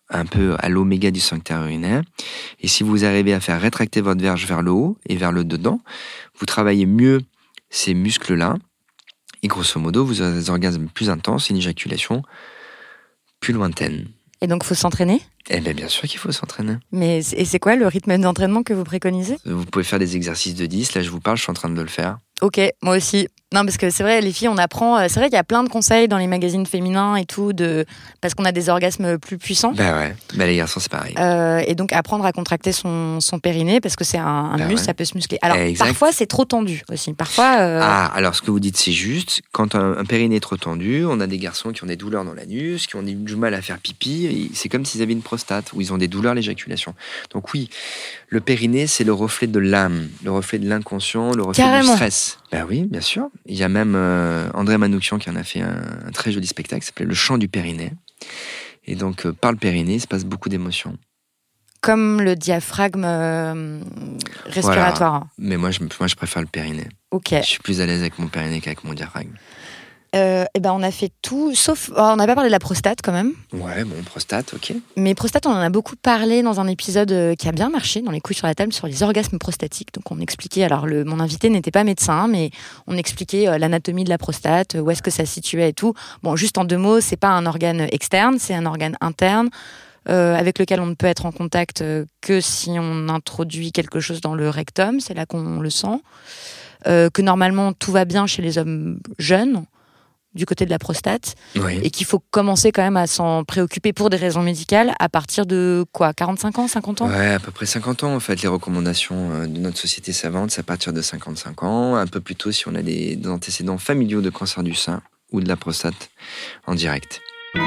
un peu à l'oméga du sphincter urinaire. Et si vous arrivez à faire rétracter votre verge vers le haut et vers le dedans, vous travaillez mieux ces muscles-là. Et grosso modo, vous avez des orgasmes plus intenses et une éjaculation plus lointaine. Et donc, il faut s'entraîner ? Eh bien sûr qu'il faut s'entraîner. Et c'est quoi le rythme d'entraînement que vous préconisez ? Vous pouvez faire des exercices de 10. Là, je vous parle, je suis en train de le faire. Ok, moi aussi. Non, parce que c'est vrai, les filles, on apprend. C'est vrai qu'il y a plein de conseils dans les magazines féminins et tout, parce qu'on a des orgasmes plus puissants. Bah ouais, les garçons, c'est pareil. Et donc, apprendre à contracter son périnée, parce que c'est un muscle, ça peut se muscler. Alors, exact. Parfois, c'est trop tendu aussi. Parfois. Alors ce que vous dites, c'est juste. Quand un périnée est trop tendu, on a des garçons qui ont des douleurs dans l'anus, qui ont du mal à faire pipi. C'est comme s'ils avaient une prostate, ou ils ont des douleurs à l'éjaculation. Donc oui, le périnée, c'est le reflet de l'âme, le reflet de l'inconscient, le reflet du stress. Ben oui, bien sûr. Il y a même André Manoukian qui en a fait un très joli spectacle qui s'appelait Le chant du périnée. Et donc, par le périnée, il se passe beaucoup d'émotions. Comme le diaphragme respiratoire. Voilà. Mais moi, je préfère le périnée. Ok. Je suis plus à l'aise avec mon périnée qu'avec mon diaphragme. On a fait tout, sauf... on n'a pas parlé de la prostate quand même. Ouais, bon, prostate, ok. Mais prostate, on en a beaucoup parlé dans un épisode qui a bien marché, dans les couilles sur la table, sur les orgasmes prostatiques. Donc on expliquait, alors mon invité n'était pas médecin, mais on expliquait l'anatomie de la prostate, où est-ce que ça se situait et tout. Bon, juste en 2 mots, c'est pas un organe externe, c'est un organe interne, avec lequel on ne peut être en contact que si on introduit quelque chose dans le rectum, c'est là qu'on le sent. Que normalement, tout va bien chez les hommes jeunes, du côté de la prostate, oui. Et qu'il faut commencer quand même à s'en préoccuper pour des raisons médicales à partir de quoi, 45 ans, 50 ans ? Ouais, à peu près 50 ans en fait. Les recommandations de notre société savante, c'est à partir de 55 ans, un peu plus tôt si on a des antécédents familiaux de cancer du sein ou de la prostate en direct.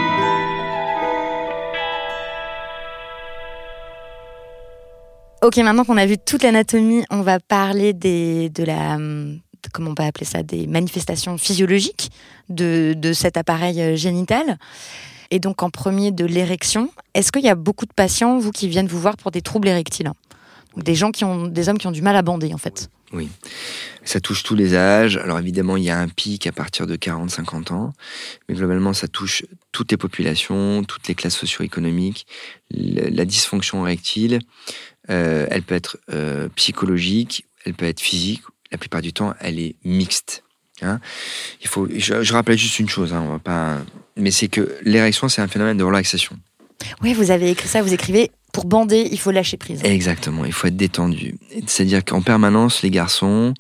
Ok, maintenant qu'on a vu toute l'anatomie, on va parler comment on va appeler ça, des manifestations physiologiques de cet appareil génital. Et donc en premier, de l'érection. Est-ce qu'il y a beaucoup de patients, vous, qui viennent vous voir pour des troubles érectiles ? Donc des hommes qui ont du mal à bander, en fait. Oui, ça touche tous les âges. Alors évidemment, il y a un pic à partir de 40-50 ans, mais globalement, ça touche toutes les populations, toutes les classes socio-économiques. La dysfonction érectile, elle peut être psychologique, elle peut être physique. La plupart du temps, elle est mixte. Hein. Je rappelle juste une chose, on va pas... mais c'est que l'érection, c'est un phénomène de relaxation. Oui, vous avez écrit ça, vous écrivez « Pour bander, il faut lâcher prise ». Exactement, il faut être détendu. C'est-à-dire qu'en permanence, les garçons,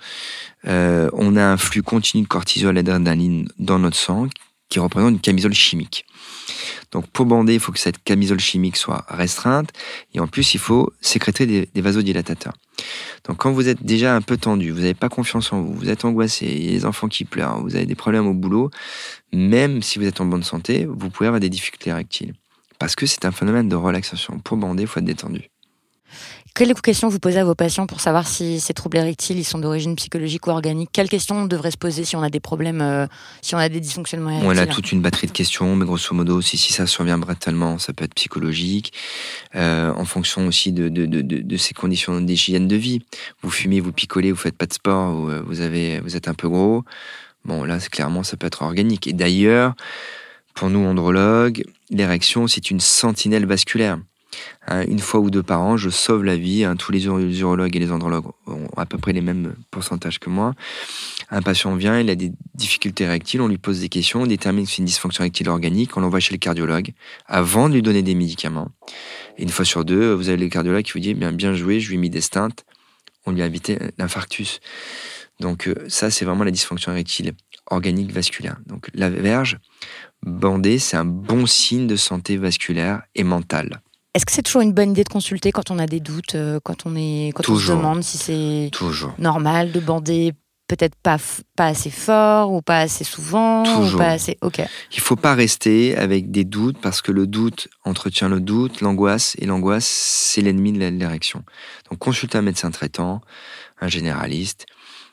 on a un flux continu de cortisol et d'adrénaline dans notre sang qui représente une camisole chimique. Donc pour bander, il faut que cette camisole chimique soit restreinte et en plus, il faut sécréter des vasodilatateurs. Donc quand vous êtes déjà un peu tendu, vous n'avez pas confiance en vous, vous êtes angoissé, il y a des enfants qui pleurent, vous avez des problèmes au boulot, même si vous êtes en bonne santé, vous pouvez avoir des difficultés érectiles. Parce que c'est un phénomène de relaxation. Pour bander, il faut être détendu. Quelles questions vous posez à vos patients pour savoir si ces troubles érectiles ils sont d'origine psychologique ou organique ? Quelles questions on devrait se poser si on a des problèmes, si on a des dysfonctionnements érectiles ? On a toute une batterie de questions, mais grosso modo, si ça survient brutalement, ça peut être psychologique, en fonction aussi de ces conditions d'hygiène de vie. Vous fumez, vous picolez, vous faites pas de sport, vous êtes un peu gros. Bon, là, clairement, ça peut être organique. Et d'ailleurs, pour nous, andrologues, l'érection, c'est une sentinelle vasculaire. Une fois ou 2 par an, je sauve la vie. Tous les urologues et les andrologues ont à peu près les mêmes pourcentages que moi. Un patient vient, il a des difficultés érectiles, on lui pose des questions, on détermine que c'est une dysfonction érectile organique, on l'envoie chez le cardiologue avant de lui donner des médicaments. Et une fois sur 2, vous avez le cardiologue qui vous dit bien joué, je lui ai mis des stents, on lui a évité l'infarctus. Donc ça, c'est vraiment la dysfonction érectile organique vasculaire. Donc la verge bandée, c'est un bon signe de santé vasculaire et mentale. Est-ce que c'est toujours une bonne idée de consulter quand on a des doutes, quand on se demande si c'est normal de bander peut-être pas assez fort ou pas assez souvent ou pas assez... Ok. Il faut pas rester avec des doutes parce que le doute entretient le doute, l'angoisse, et l'angoisse, c'est l'ennemi de l'érection. Donc consultez un médecin traitant, un généraliste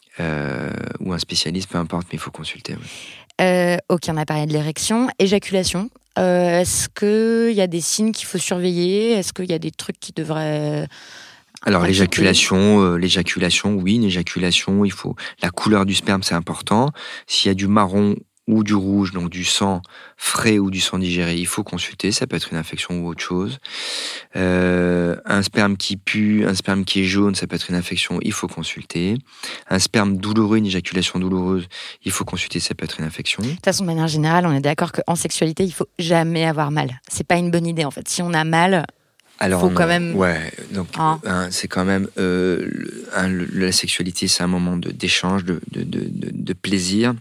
ou un spécialiste, peu importe, mais il faut consulter. Oui. Ok, on a parlé de l'érection. Éjaculation. Est-ce qu'il y a des signes qu'il faut surveiller ? Est-ce qu'il y a des trucs qui devraient... Alors l'éjaculation, oui, une éjaculation, la couleur du sperme, c'est important. S'il y a du marron ou du rouge, donc du sang frais ou du sang digéré, il faut consulter, ça peut être une infection ou autre chose. Un sperme qui pue, un sperme qui est jaune, ça peut être une infection, il faut consulter. Un sperme douloureux, une éjaculation douloureuse, il faut consulter, ça peut être une infection. De toute façon, de manière générale, on est d'accord qu'en sexualité, il faut jamais avoir mal. C'est pas une bonne idée, en fait. Si on a mal, faut quand même... Ouais, donc c'est quand même... la sexualité, c'est un moment d'échange, de plaisir.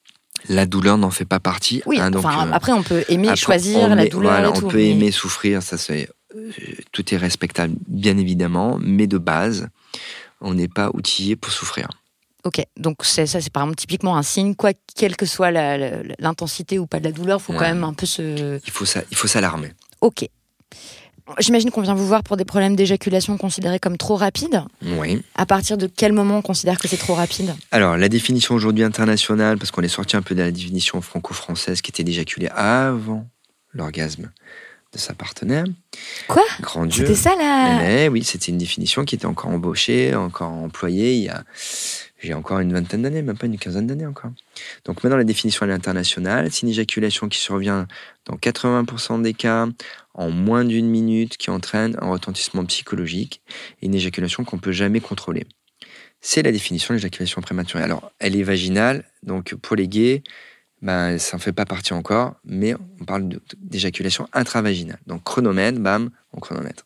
La douleur n'en fait pas partie. Oui, donc, après, on peut aimer choisir la douleur et tout. On peut aimer souffrir, ça c'est... tout est respectable, bien évidemment, mais de base, on n'est pas outillé pour souffrir. Ok, donc ça c'est par exemple typiquement un signe, quelle que soit l'intensité ou pas de la douleur, il faut quand même un peu se... Il faut s'alarmer. Ok. J'imagine qu'on vient vous voir pour des problèmes d'éjaculation considérés comme trop rapides. Oui. À partir de quel moment on considère que c'est trop rapide ? Alors, la définition aujourd'hui internationale, parce qu'on est sorti un peu de la définition franco-française qui était d'éjaculer avant l'orgasme de sa partenaire. Quoi ? Grand Dieu. C'était ça là ? Mais oui, c'était une définition qui était encore embauchée, encore employée j'ai encore une vingtaine d'années, même pas une quinzaine d'années encore. Donc maintenant, la définition elle est internationale. C'est une éjaculation qui survient dans 80% des cas, en moins d'une minute, qui entraîne un retentissement psychologique et une éjaculation qu'on ne peut jamais contrôler. C'est la définition de l'éjaculation prématurée. Alors, elle est vaginale, donc pour les gays, ça n'en fait pas partie encore, mais on parle d'éjaculation intravaginale. Donc chronomètre, bam, on chronomètre.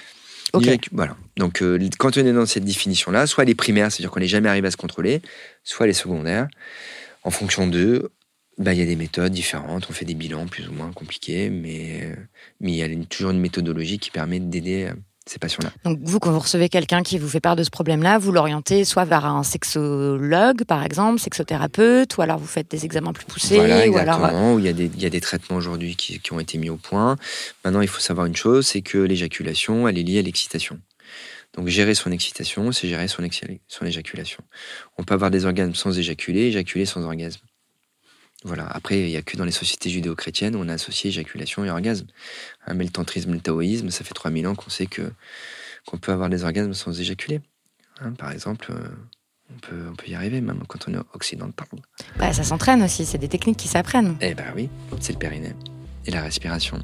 Okay. Voilà. Donc, quand on est dans cette définition-là, soit elle est primaire, c'est-à-dire qu'on n'est jamais arrivé à se contrôler, soit elle est secondaire. En fonction d'eux, il y a des méthodes différentes. On fait des bilans plus ou moins compliqués, mais il y a toujours une méthodologie qui permet d'aider ces patients-là. Donc vous, quand vous recevez quelqu'un qui vous fait part de ce problème-là, vous l'orientez soit vers un sexologue, par exemple, sexothérapeute, ou alors vous faites des examens plus poussés. Voilà, exactement. Ou alors... Il y a des traitements aujourd'hui qui ont été mis au point. Maintenant, il faut savoir une chose, c'est que l'éjaculation, elle est liée à l'excitation. Donc gérer son excitation, c'est gérer son éjaculation. On peut avoir des orgasmes sans éjaculer sans orgasme. Voilà. Après, il n'y a que dans les sociétés judéo-chrétiennes où on a associé éjaculation et orgasme. Mais le tantrisme, le taoïsme, ça fait 3000 ans qu'on sait qu'on peut avoir des orgasmes sans éjaculer. Par exemple, on peut y arriver, même quand on est occidental. Ça s'entraîne aussi, c'est des techniques qui s'apprennent. Eh ben oui, c'est le périnée et la respiration.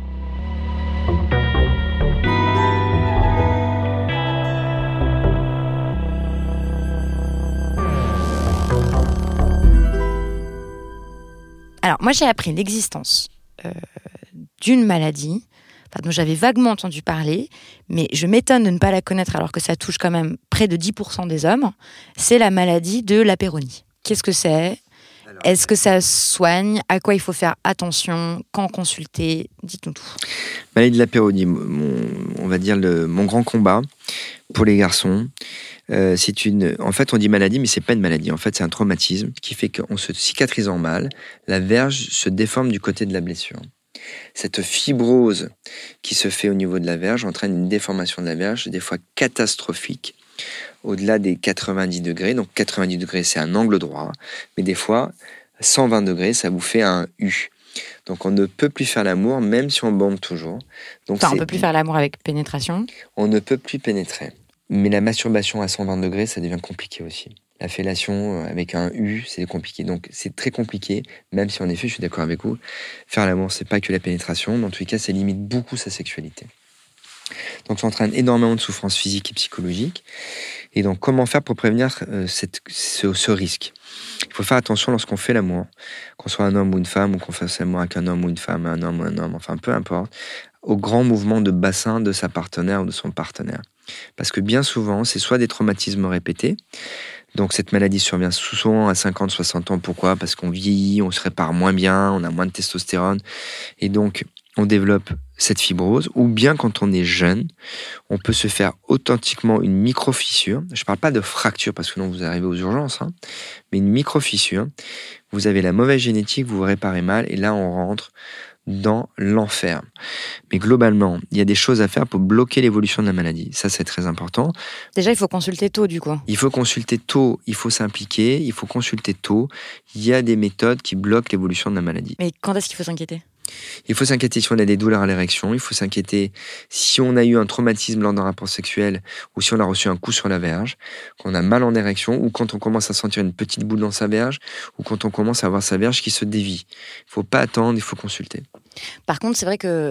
Alors, moi, j'ai appris l'existence d'une maladie dont j'avais vaguement entendu parler, mais je m'étonne de ne pas la connaître alors que ça touche quand même près de 10% des hommes. C'est la maladie de la péronie. Qu'est-ce que c'est ? Est-ce que ça soigne ? À quoi il faut faire attention ? Quand consulter ? Dites-nous tout. Maladie de la péronie, mon grand combat pour les garçons, en fait, on dit maladie, mais c'est pas une maladie. En fait, c'est un traumatisme qui fait qu'en se cicatrisant mal, la verge se déforme du côté de la blessure. Cette fibrose qui se fait au niveau de la verge entraîne une déformation de la verge, des fois catastrophique, au-delà des 90 degrés. Donc 90 degrés, c'est un angle droit, mais des fois, 120 degrés, ça vous fait un U. Donc on ne peut plus faire l'amour, même si on bande toujours. Donc on ne peut plus faire l'amour avec pénétration ? On ne peut plus pénétrer. Mais la masturbation à 120 degrés, ça devient compliqué aussi. La fellation avec un U, c'est compliqué. Donc c'est très compliqué, même si en effet, je suis d'accord avec vous, faire l'amour, c'est pas que la pénétration, mais en tout cas, ça limite beaucoup sa sexualité. Donc ça entraîne énormément de souffrances physiques et psychologiques. Et donc comment faire pour prévenir ce risque ? Il faut faire attention lorsqu'on fait l'amour, qu'on soit un homme ou une femme, ou qu'on fasse l'amour avec un homme ou une femme, un homme ou un homme, enfin peu importe, au grand mouvement de bassin de sa partenaire ou de son partenaire. Parce que bien souvent, c'est soit des traumatismes répétés, donc cette maladie survient souvent à 50-60 ans. Pourquoi ? Parce qu'on vieillit, on se répare moins bien, on a moins de testostérone, et donc on développe cette fibrose, ou bien quand on est jeune, on peut se faire authentiquement une micro-fissure. Je ne parle pas de fracture, parce que sinon vous arrivez aux urgences, mais une micro-fissure. Vous avez la mauvaise génétique, vous vous réparez mal, et là on rentre dans l'enfer. Mais globalement, il y a des choses à faire pour bloquer l'évolution de la maladie. Ça, c'est très important. Déjà, il faut consulter tôt, du coup. Il faut consulter tôt, il faut s'impliquer, il faut consulter tôt. Il y a des méthodes qui bloquent l'évolution de la maladie. Mais quand est-ce qu'il faut s'inquiéter ? Il faut s'inquiéter si on a des douleurs à l'érection, il faut s'inquiéter si on a eu un traumatisme lors d'un rapport sexuel ou si on a reçu un coup sur la verge, qu'on a mal en érection ou quand on commence à sentir une petite boule dans sa verge ou quand on commence à avoir sa verge qui se dévie. Il ne faut pas attendre, il faut consulter. Par contre, c'est vrai que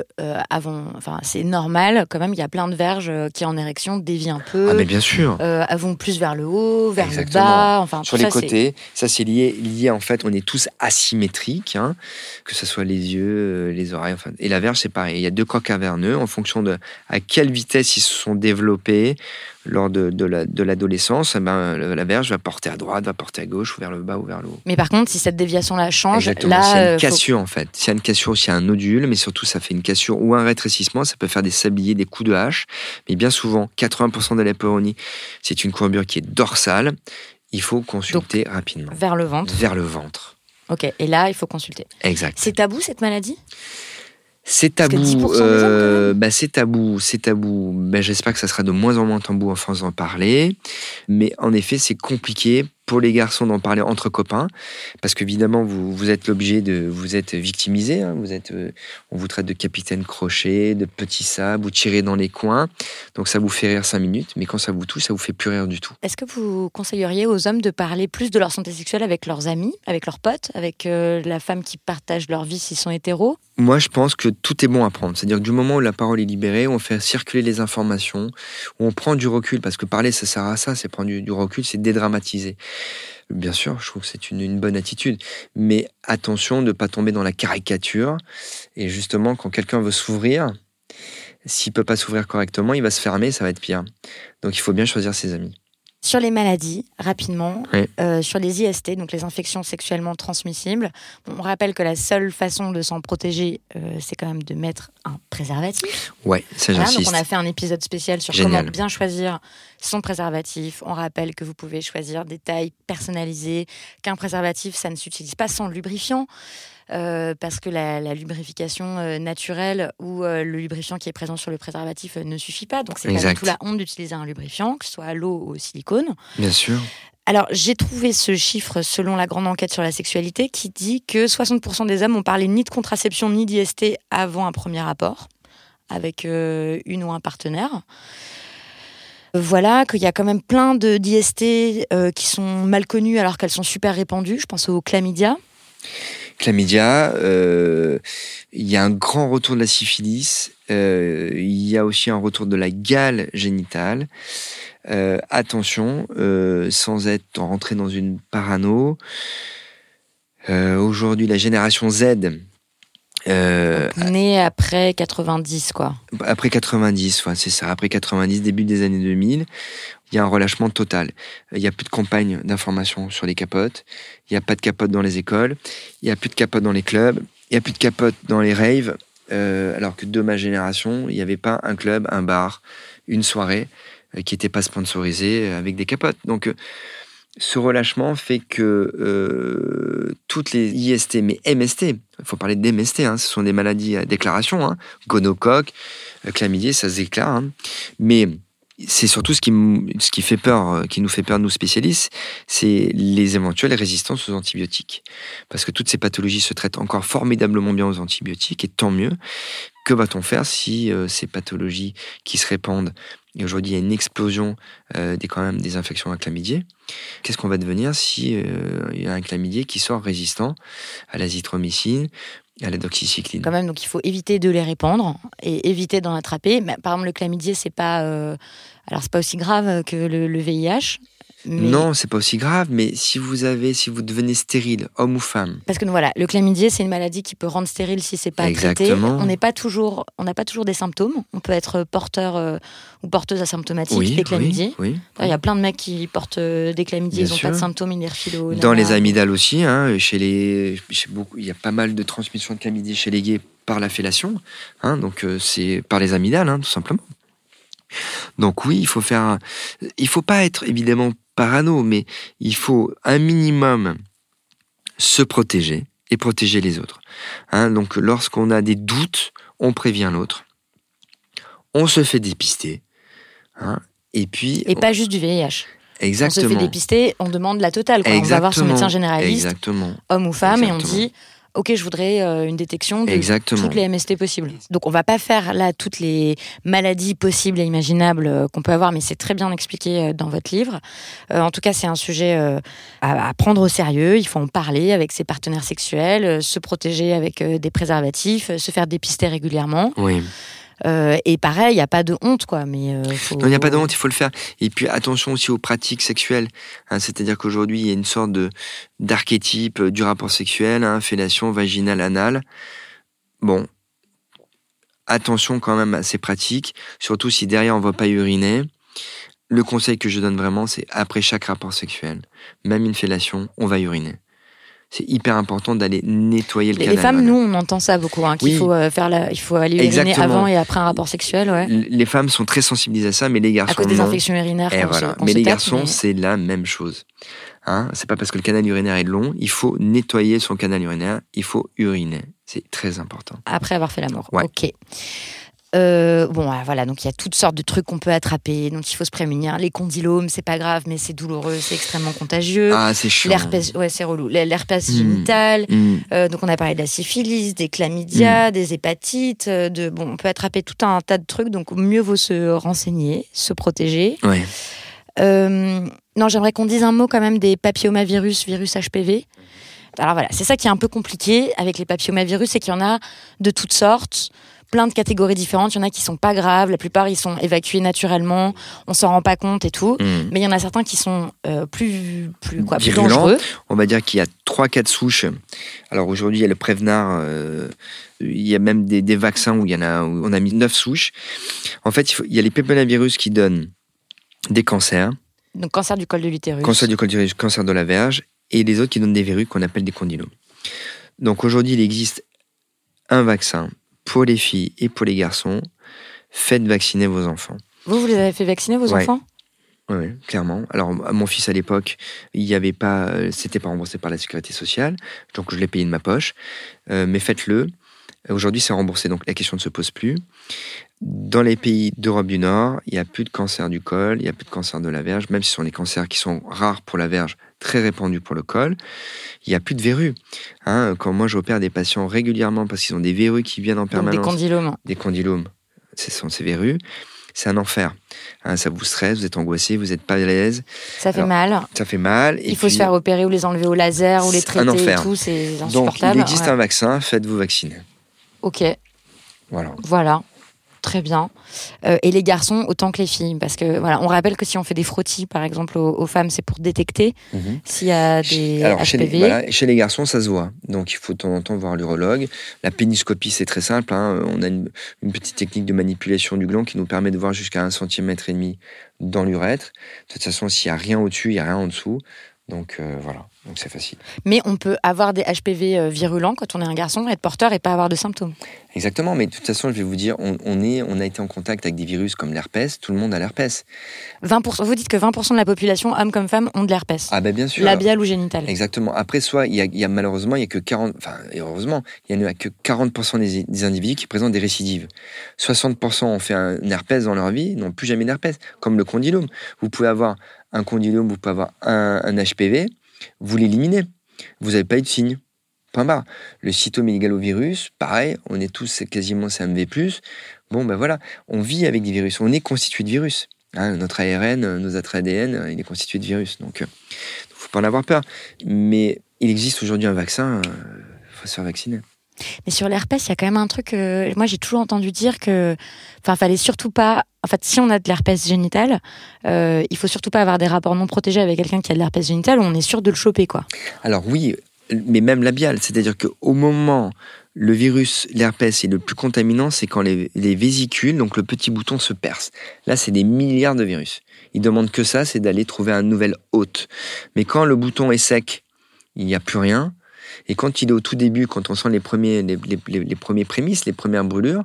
c'est normal quand même. Il y a plein de verges qui en érection dévient un peu. Ah mais bien sûr. Vont plus vers le haut, vers Exactement. le bas. Enfin, sur les côtés. Ça c'est lié en fait. On est tous asymétriques, hein, que ce soit les yeux, les oreilles. Enfin, et la verge c'est pareil. Il y a deux coins caverneux en fonction de à quelle vitesse ils se sont développés lors de l'adolescence. La verge va porter à droite, va porter à gauche, ou vers le bas ou vers le haut. Mais par contre, si cette déviation-là change, exactement. là, s'il y a une cassure en fait. S'il y a une cassure, s'il y a un nodule, mais surtout ça fait une cassure ou un rétrécissement, ça peut faire des sabliers, des coups de hache. Mais bien souvent, 80% de la poronie, c'est une courbure qui est dorsale. Il faut consulter rapidement. Vers le ventre. Vers le ventre. Ok. Et là, il faut consulter. Exact. C'est tabou cette maladie ? C'est tabou. Parce que 10% des hommes, c'est tabou. J'espère que ça sera de moins en moins tabou en France d'en parler. Mais en effet, c'est compliqué pour les garçons d'en parler entre copains, parce qu'évidemment, vous êtes vous êtes victimisé. Hein, on vous traite de capitaine crochet, de petit sabre, vous tirez dans les coins. Donc ça vous fait rire 5 minutes, mais quand ça vous touche, ça vous fait plus rire du tout. Est-ce que vous conseilleriez aux hommes de parler plus de leur santé sexuelle avec leurs amis, avec leurs potes, avec la femme qui partage leur vie s'ils sont hétéros ? Moi, je pense que tout est bon à prendre. C'est-à-dire que du moment où la parole est libérée, où on fait circuler les informations, où on prend du recul, parce que parler, ça sert à ça, c'est prendre du recul, c'est dédramatiser. Bien sûr, je trouve que c'est une bonne attitude. Mais attention de ne pas tomber dans la caricature. Et justement, quand quelqu'un veut s'ouvrir, s'il ne peut pas s'ouvrir correctement, il va se fermer, ça va être pire. Donc il faut bien choisir ses amis. Sur les maladies, rapidement, oui. Sur les IST, donc les infections sexuellement transmissibles, on rappelle que la seule façon de s'en protéger, c'est quand même de mettre un préservatif. Ouais, ça j'insiste. Donc on a fait un épisode spécial sur comment bien choisir son préservatif. On rappelle que vous pouvez choisir des tailles personnalisées, qu'un préservatif, ça ne s'utilise pas sans lubrifiant. Parce que la lubrification naturelle ou le lubrifiant qui est présent sur le préservatif ne suffit pas. Donc c'est pas du tout la honte d'utiliser un lubrifiant, que ce soit à l'eau ou au silicone. Bien sûr. Alors j'ai trouvé ce chiffre selon la grande enquête sur la sexualité qui dit que 60% des hommes ont parlé ni de contraception ni d'IST avant un premier rapport avec une ou un partenaire. Voilà, qu'il y a quand même plein d'IST qui sont mal connues alors qu'elles sont super répandues. Je pense aux chlamydia. Chlamydia, il y a un grand retour de la syphilis, il y a aussi un retour de la gale génitale. Attention, sans être rentré dans une parano, aujourd'hui la génération Z, né après 90 quoi. Après 90, ouais, c'est ça, après 90, début des années 2000. Il y a un relâchement total. Il n'y a plus de campagne d'information sur les capotes. Il n'y a pas de capotes dans les écoles. Il n'y a plus de capotes dans les clubs. Il n'y a plus de capotes dans les raves. Alors que de ma génération, il n'y avait pas un club, un bar, une soirée qui n'était pas sponsorisée avec des capotes. Donc, ce relâchement fait que toutes les IST, mais MST, il faut parler d'MST, hein, ce sont des maladies à déclaration, hein, gonocoque, chlamydia, ça se déclare. Hein, mais c'est surtout ce qui fait peur, qui nous fait peur, nous spécialistes, c'est les éventuelles résistances aux antibiotiques. Parce que toutes ces pathologies se traitent encore formidablement bien aux antibiotiques, et tant mieux. Que va-t-on faire si ces pathologies qui se répandent, et aujourd'hui il y a une explosion quand même des infections à chlamydia, qu'est-ce qu'on va devenir si il y a un chlamydia qui sort résistant à l'azithromycine, à la doxycycline. Quand même, donc il faut éviter de les répandre et éviter d'en attraper. Mais, par exemple, le chlamydia, c'est pas aussi grave que le VIH. Mais... Non, c'est pas aussi grave, mais si vous devenez stérile, homme ou femme. Parce que voilà, le chlamydia, c'est une maladie qui peut rendre stérile si c'est pas traité. On n'a pas toujours des symptômes. On peut être porteur ou porteuse asymptomatique des chlamydia. Oui. Il y a plein de mecs qui portent des chlamydia, ils n'ont pas de symptômes, ils les refilent. Dans les amygdales aussi, hein, il y a pas mal de transmission de chlamydia chez les gays par la fellation, hein, donc c'est par les amygdales, hein, tout simplement. Donc oui, il faut pas être évidemment parano, mais il faut un minimum se protéger et protéger les autres. Hein, donc lorsqu'on a des doutes, on prévient l'autre, on se fait dépister, hein, et pas juste du VIH. Exactement. On se fait dépister, on demande la totale, quoi. On va voir son médecin généraliste, homme ou femme, et on dit ok, je voudrais une détection de Exactement. toutes les MST possibles. Donc on va pas faire là toutes les maladies possibles et imaginables qu'on peut avoir, mais c'est très bien expliqué dans votre livre. En tout cas, c'est un sujet à prendre au sérieux. Il faut en parler avec ses partenaires sexuels, se protéger avec des préservatifs, se faire dépister régulièrement. Oui. Et pareil, il n'y a pas de honte, quoi. Mais Non, il n'y a pas de honte, il faut le faire. Et puis attention aussi aux pratiques sexuelles. C'est-à-dire qu'aujourd'hui, il y a une sorte d'archétype du rapport sexuel, fellation vaginale, anale. Bon, attention quand même à ces pratiques, surtout si derrière on ne va pas uriner. Le conseil que je donne vraiment, c'est après chaque rapport sexuel, même une fellation, on va uriner. C'est hyper important d'aller nettoyer le canal. Les femmes, nous, on entend ça beaucoup, qu'il faut il faut aller uriner avant et après un rapport sexuel. Ouais. Les femmes sont très sensibilisées à ça, mais les garçons, à cause des infections urinaires. Mais les garçons, c'est la même chose. C'est pas parce que le canal urinaire est long, il faut nettoyer son canal urinaire, il faut uriner. C'est très important. Après avoir fait l'amour. Ouais. Ok. Voilà, donc il y a toutes sortes de trucs qu'on peut attraper, donc il faut se prémunir. Les condylomes, c'est pas grave, mais c'est douloureux, c'est extrêmement contagieux. Ah, c'est chiant. L'herpès, c'est relou. L'herpès génital, donc on a parlé de la syphilis, des chlamydia, des hépatites, on peut attraper tout un tas de trucs, donc mieux vaut se renseigner, se protéger. Ouais. Non, j'aimerais qu'on dise un mot quand même des papillomavirus, virus HPV. Alors voilà, c'est ça qui est un peu compliqué avec les papillomavirus, c'est qu'il y en a de toutes sortes. Plein de catégories différentes, il y en a qui sont pas graves, la plupart ils sont évacués naturellement, on s'en rend pas compte et tout, mais il y en a certains qui sont plus dangereux. On va dire qu'il y a 3-4 souches. Alors aujourd'hui il y a le Prevnar, il y a même des vaccins où on a mis 9 souches. En fait il y a les papillomavirus qui donnent des cancers. Donc cancer du col de l'utérus. Cancer du col de l'utérus, cancer de la verge, et les autres qui donnent des verrues qu'on appelle des condylomes. Donc aujourd'hui il existe un vaccin pour les filles et pour les garçons. Faites vacciner vos enfants. Vous les avez fait vacciner, vos enfants ? Oui, clairement. Alors, mon fils, à l'époque, c'était pas remboursé par la sécurité sociale, donc je l'ai payé de ma poche. Mais faites-le. Aujourd'hui, c'est remboursé, donc la question ne se pose plus. Dans les pays d'Europe du Nord, il n'y a plus de cancer du col, il n'y a plus de cancer de la verge, même si ce sont les cancers qui sont rares pour la verge, très répandus pour le col. Il n'y a plus de verrues. Quand moi, j'opère des patients régulièrement parce qu'ils ont des verrues qui viennent en permanence. Donc des condylomes. Des condylomes, ce sont ces verrues. C'est un enfer. Ça vous stresse, vous êtes angoissé, vous n'êtes pas à l'aise. Ça fait mal. Ça fait mal. Il faut se faire opérer ou les enlever au laser ou les traiter et tout, c'est insupportable. Donc, il existe un vaccin, faites-vous vacciner. Ok. Voilà. Très bien. Et les garçons autant que les filles, parce que voilà, on rappelle que si on fait des frottis, par exemple, aux femmes, c'est pour détecter s'il y a des HPV. Chez les garçons, ça se voit. Donc, il faut de temps en temps voir l'urologue. La péniscopie, c'est très simple. On a une petite technique de manipulation du gland qui nous permet de voir jusqu'à 1,5 cm dans l'urètre. De toute façon, s'il n'y a rien au-dessus, il n'y a rien en dessous. Donc voilà, donc c'est facile. Mais on peut avoir des HPV virulents quand on est un garçon, être porteur et pas avoir de symptômes. Exactement, mais de toute façon, je vais vous dire, on a été en contact avec des virus comme l'herpès, tout le monde a l'herpès. 20%, vous dites que 20% de la population, hommes comme femmes, ont de l'herpès. Ah ben bien sûr. Labial ou génital. Exactement. Après, il y a malheureusement, il y a que 40, et heureusement, il n'y a que 40% des individus qui présentent des récidives. 60% ont fait un herpès dans leur vie, n'ont plus jamais d'herpès, comme le condylome. Vous pouvez avoir un condylome, vous pouvez avoir un HPV, vous l'éliminez. Vous n'avez pas eu de signe. Point barre. Le cytomégalovirus, pareil, on est tous quasiment CMV+. Bon, ben voilà, on vit avec des virus, on est constitué de virus. Notre ARN, notre ADN, il est constitué de virus. Donc, il ne faut pas en avoir peur. Mais il existe aujourd'hui un vaccin, il faut se faire vacciner. Mais sur l'herpès, il y a quand même un truc. Moi, j'ai toujours entendu dire que, fallait surtout pas. En fait, si on a de l'herpès génital, il faut surtout pas avoir des rapports non protégés avec quelqu'un qui a de l'herpès génital où on est sûr de le choper, quoi. Alors oui, mais même labial, c'est-à-dire qu'au moment le virus, l'herpès est le plus contaminant, c'est quand les vésicules, donc le petit bouton, se perce. Là, c'est des milliards de virus. Ils demandent que ça, c'est d'aller trouver un nouvel hôte. Mais quand le bouton est sec, il n'y a plus rien. Et quand il est au tout début, quand on sent les premiers prémices, les premières brûlures,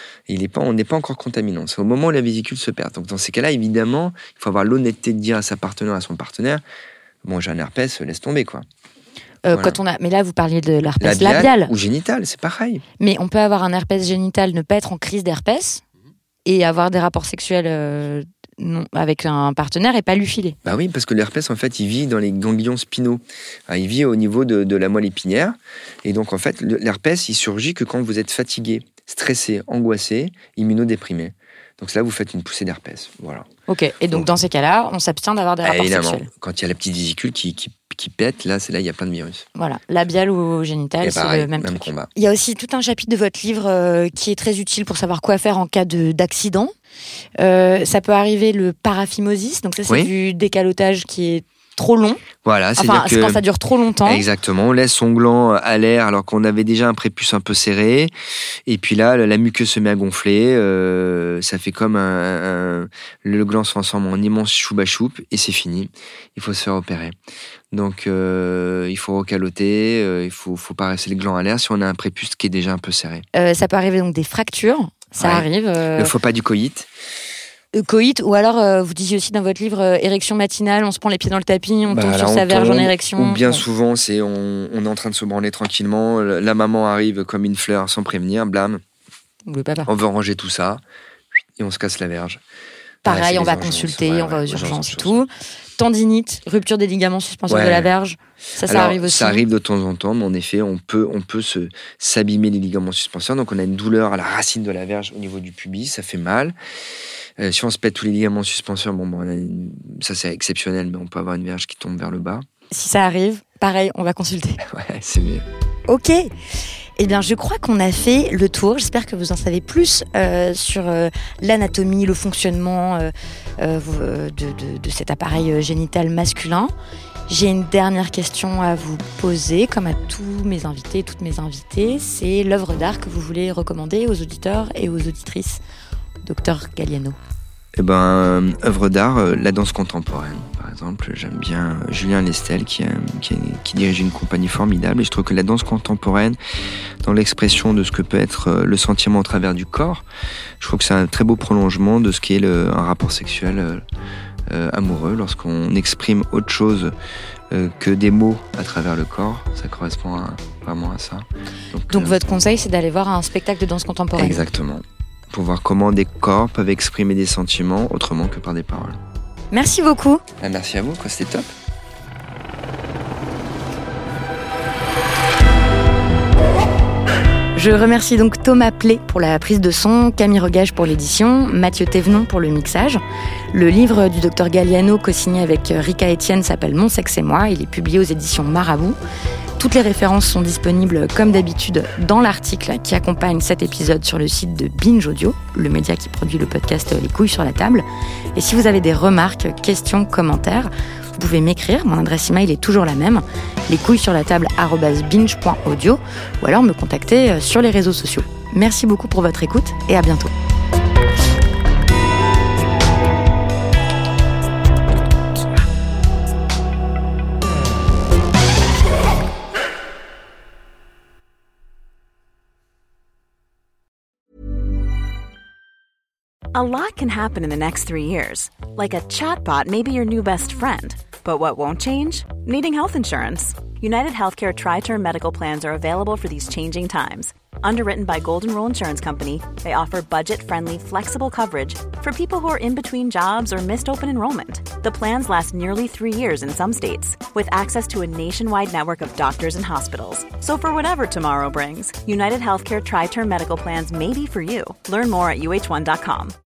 on n'est pas encore contaminant. C'est au moment où la vésicule se perd. Donc dans ces cas-là, évidemment, il faut avoir l'honnêteté de dire à sa partenaire, à son partenaire, bon, j'ai un herpès, laisse tomber, quoi. Voilà. Mais là, vous parliez de l'herpès labial. Ou génital, c'est pareil. Mais on peut avoir un herpès génital, ne pas être en crise d'herpès et avoir des rapports sexuels avec un partenaire et pas lui filer. Bah oui, parce que l'herpès, en fait, il vit dans les ganglions spinaux. Il vit au niveau de la moelle épinière. Et donc, en fait, l'herpès, il surgit que quand vous êtes fatigué, stressé, angoissé, immunodéprimé. Donc là, vous faites une poussée d'herpès. Voilà. Ok, et donc dans ces cas-là, on s'abstient d'avoir des rapports sexuels. Quand il y a la petite vésicule qui pète, là, il y a plein de virus. Voilà, labial ou génital, c'est pareil, le même truc. combat. Il y a aussi tout un chapitre de votre livre qui est très utile pour savoir quoi faire en cas d'accident. Ça peut arriver le paraphimosis, donc ça c'est du décalotage qui est trop long. Voilà, c'est quand ça dure trop longtemps. Exactement, on laisse son gland à l'air alors qu'on avait déjà un prépuce un peu serré, et puis là, la muqueuse se met à gonfler, ça fait comme le gland se transforme en immense chouba-choup, et c'est fini. Il faut se faire opérer. Donc, il faut recaloter, il faut pas rester le gland à l'air si on a un prépuce qui est déjà un peu serré. Ça peut arriver donc des fractures, arrive. Le faux pas du coït. Coït, ou alors vous disiez aussi dans votre livre érection matinale, on se prend les pieds dans le tapis, on tombe sur sa verge en érection. Ou bien souvent, on est en train de se branler tranquillement, la maman arrive comme une fleur sans prévenir, blâme. Ou le papa. On veut ranger tout ça, et on se casse la verge. Pareil, on va consulter, on va aux urgences et tout. Tendinite, rupture des ligaments suspenseurs de la verge, ça arrive aussi. Ça arrive de temps en temps, mais en effet, on peut s'abîmer les ligaments suspenseurs, donc on a une douleur à la racine de la verge au niveau du pubis, ça fait mal. Si on se pète tous les ligaments suspenseurs, ça c'est exceptionnel, mais on peut avoir une verge qui tombe vers le bas. Si ça arrive, pareil, on va consulter. Ouais, c'est mieux. Ok. Eh bien, je crois qu'on a fait le tour. J'espère que vous en savez plus sur l'anatomie, le fonctionnement de cet appareil génital masculin. J'ai une dernière question à vous poser, comme à tous mes invités et toutes mes invitées. C'est l'œuvre d'art que vous voulez recommander aux auditeurs et aux auditrices. Docteur Galliano. Œuvre d'art, la danse contemporaine, par exemple. J'aime bien Julien Lestel qui dirige une compagnie formidable, et je trouve que la danse contemporaine, dans l'expression de ce que peut être le sentiment au travers du corps, je trouve que c'est un très beau prolongement de ce qu'est un rapport sexuel amoureux, lorsqu'on exprime autre chose que des mots à travers le corps. Ça correspond vraiment à ça. Donc votre conseil, c'est d'aller voir un spectacle de danse contemporaine. Exactement. Pour voir comment des corps peuvent exprimer des sentiments autrement que par des paroles. Merci beaucoup. Merci à vous, c'était top. Je remercie donc Thomas Plé pour la prise de son, Camille Regage pour l'édition, Mathieu Thévenon pour le mixage. Le livre du Dr Galliano, co-signé avec Rika Etienne, s'appelle Mon sexe et moi. Il est publié aux éditions Marabout. Toutes les références sont disponibles, comme d'habitude, dans l'article qui accompagne cet épisode sur le site de Binge Audio, le média qui produit le podcast Les couilles sur la table. Et si vous avez des remarques, questions, commentaires, vous pouvez m'écrire. Mon adresse email est toujours la même, lescouillessurlatable@binge.audio, ou alors me contacter sur les réseaux sociaux. Merci beaucoup pour votre écoute et à bientôt. A lot can happen in the next 3 years. Like a chatbot may be your new best friend. But what won't change? Needing health insurance. United Healthcare Tri-Term Medical Plans are available for these changing times. Underwritten by Golden Rule Insurance Company, they offer budget-friendly, flexible coverage for people who are in between jobs or missed open enrollment. The plans last nearly 3 years in some states, with access to a nationwide network of doctors and hospitals. So for whatever tomorrow brings, United Healthcare Tri-Term Medical Plans may be for you. Learn more at uh1.com.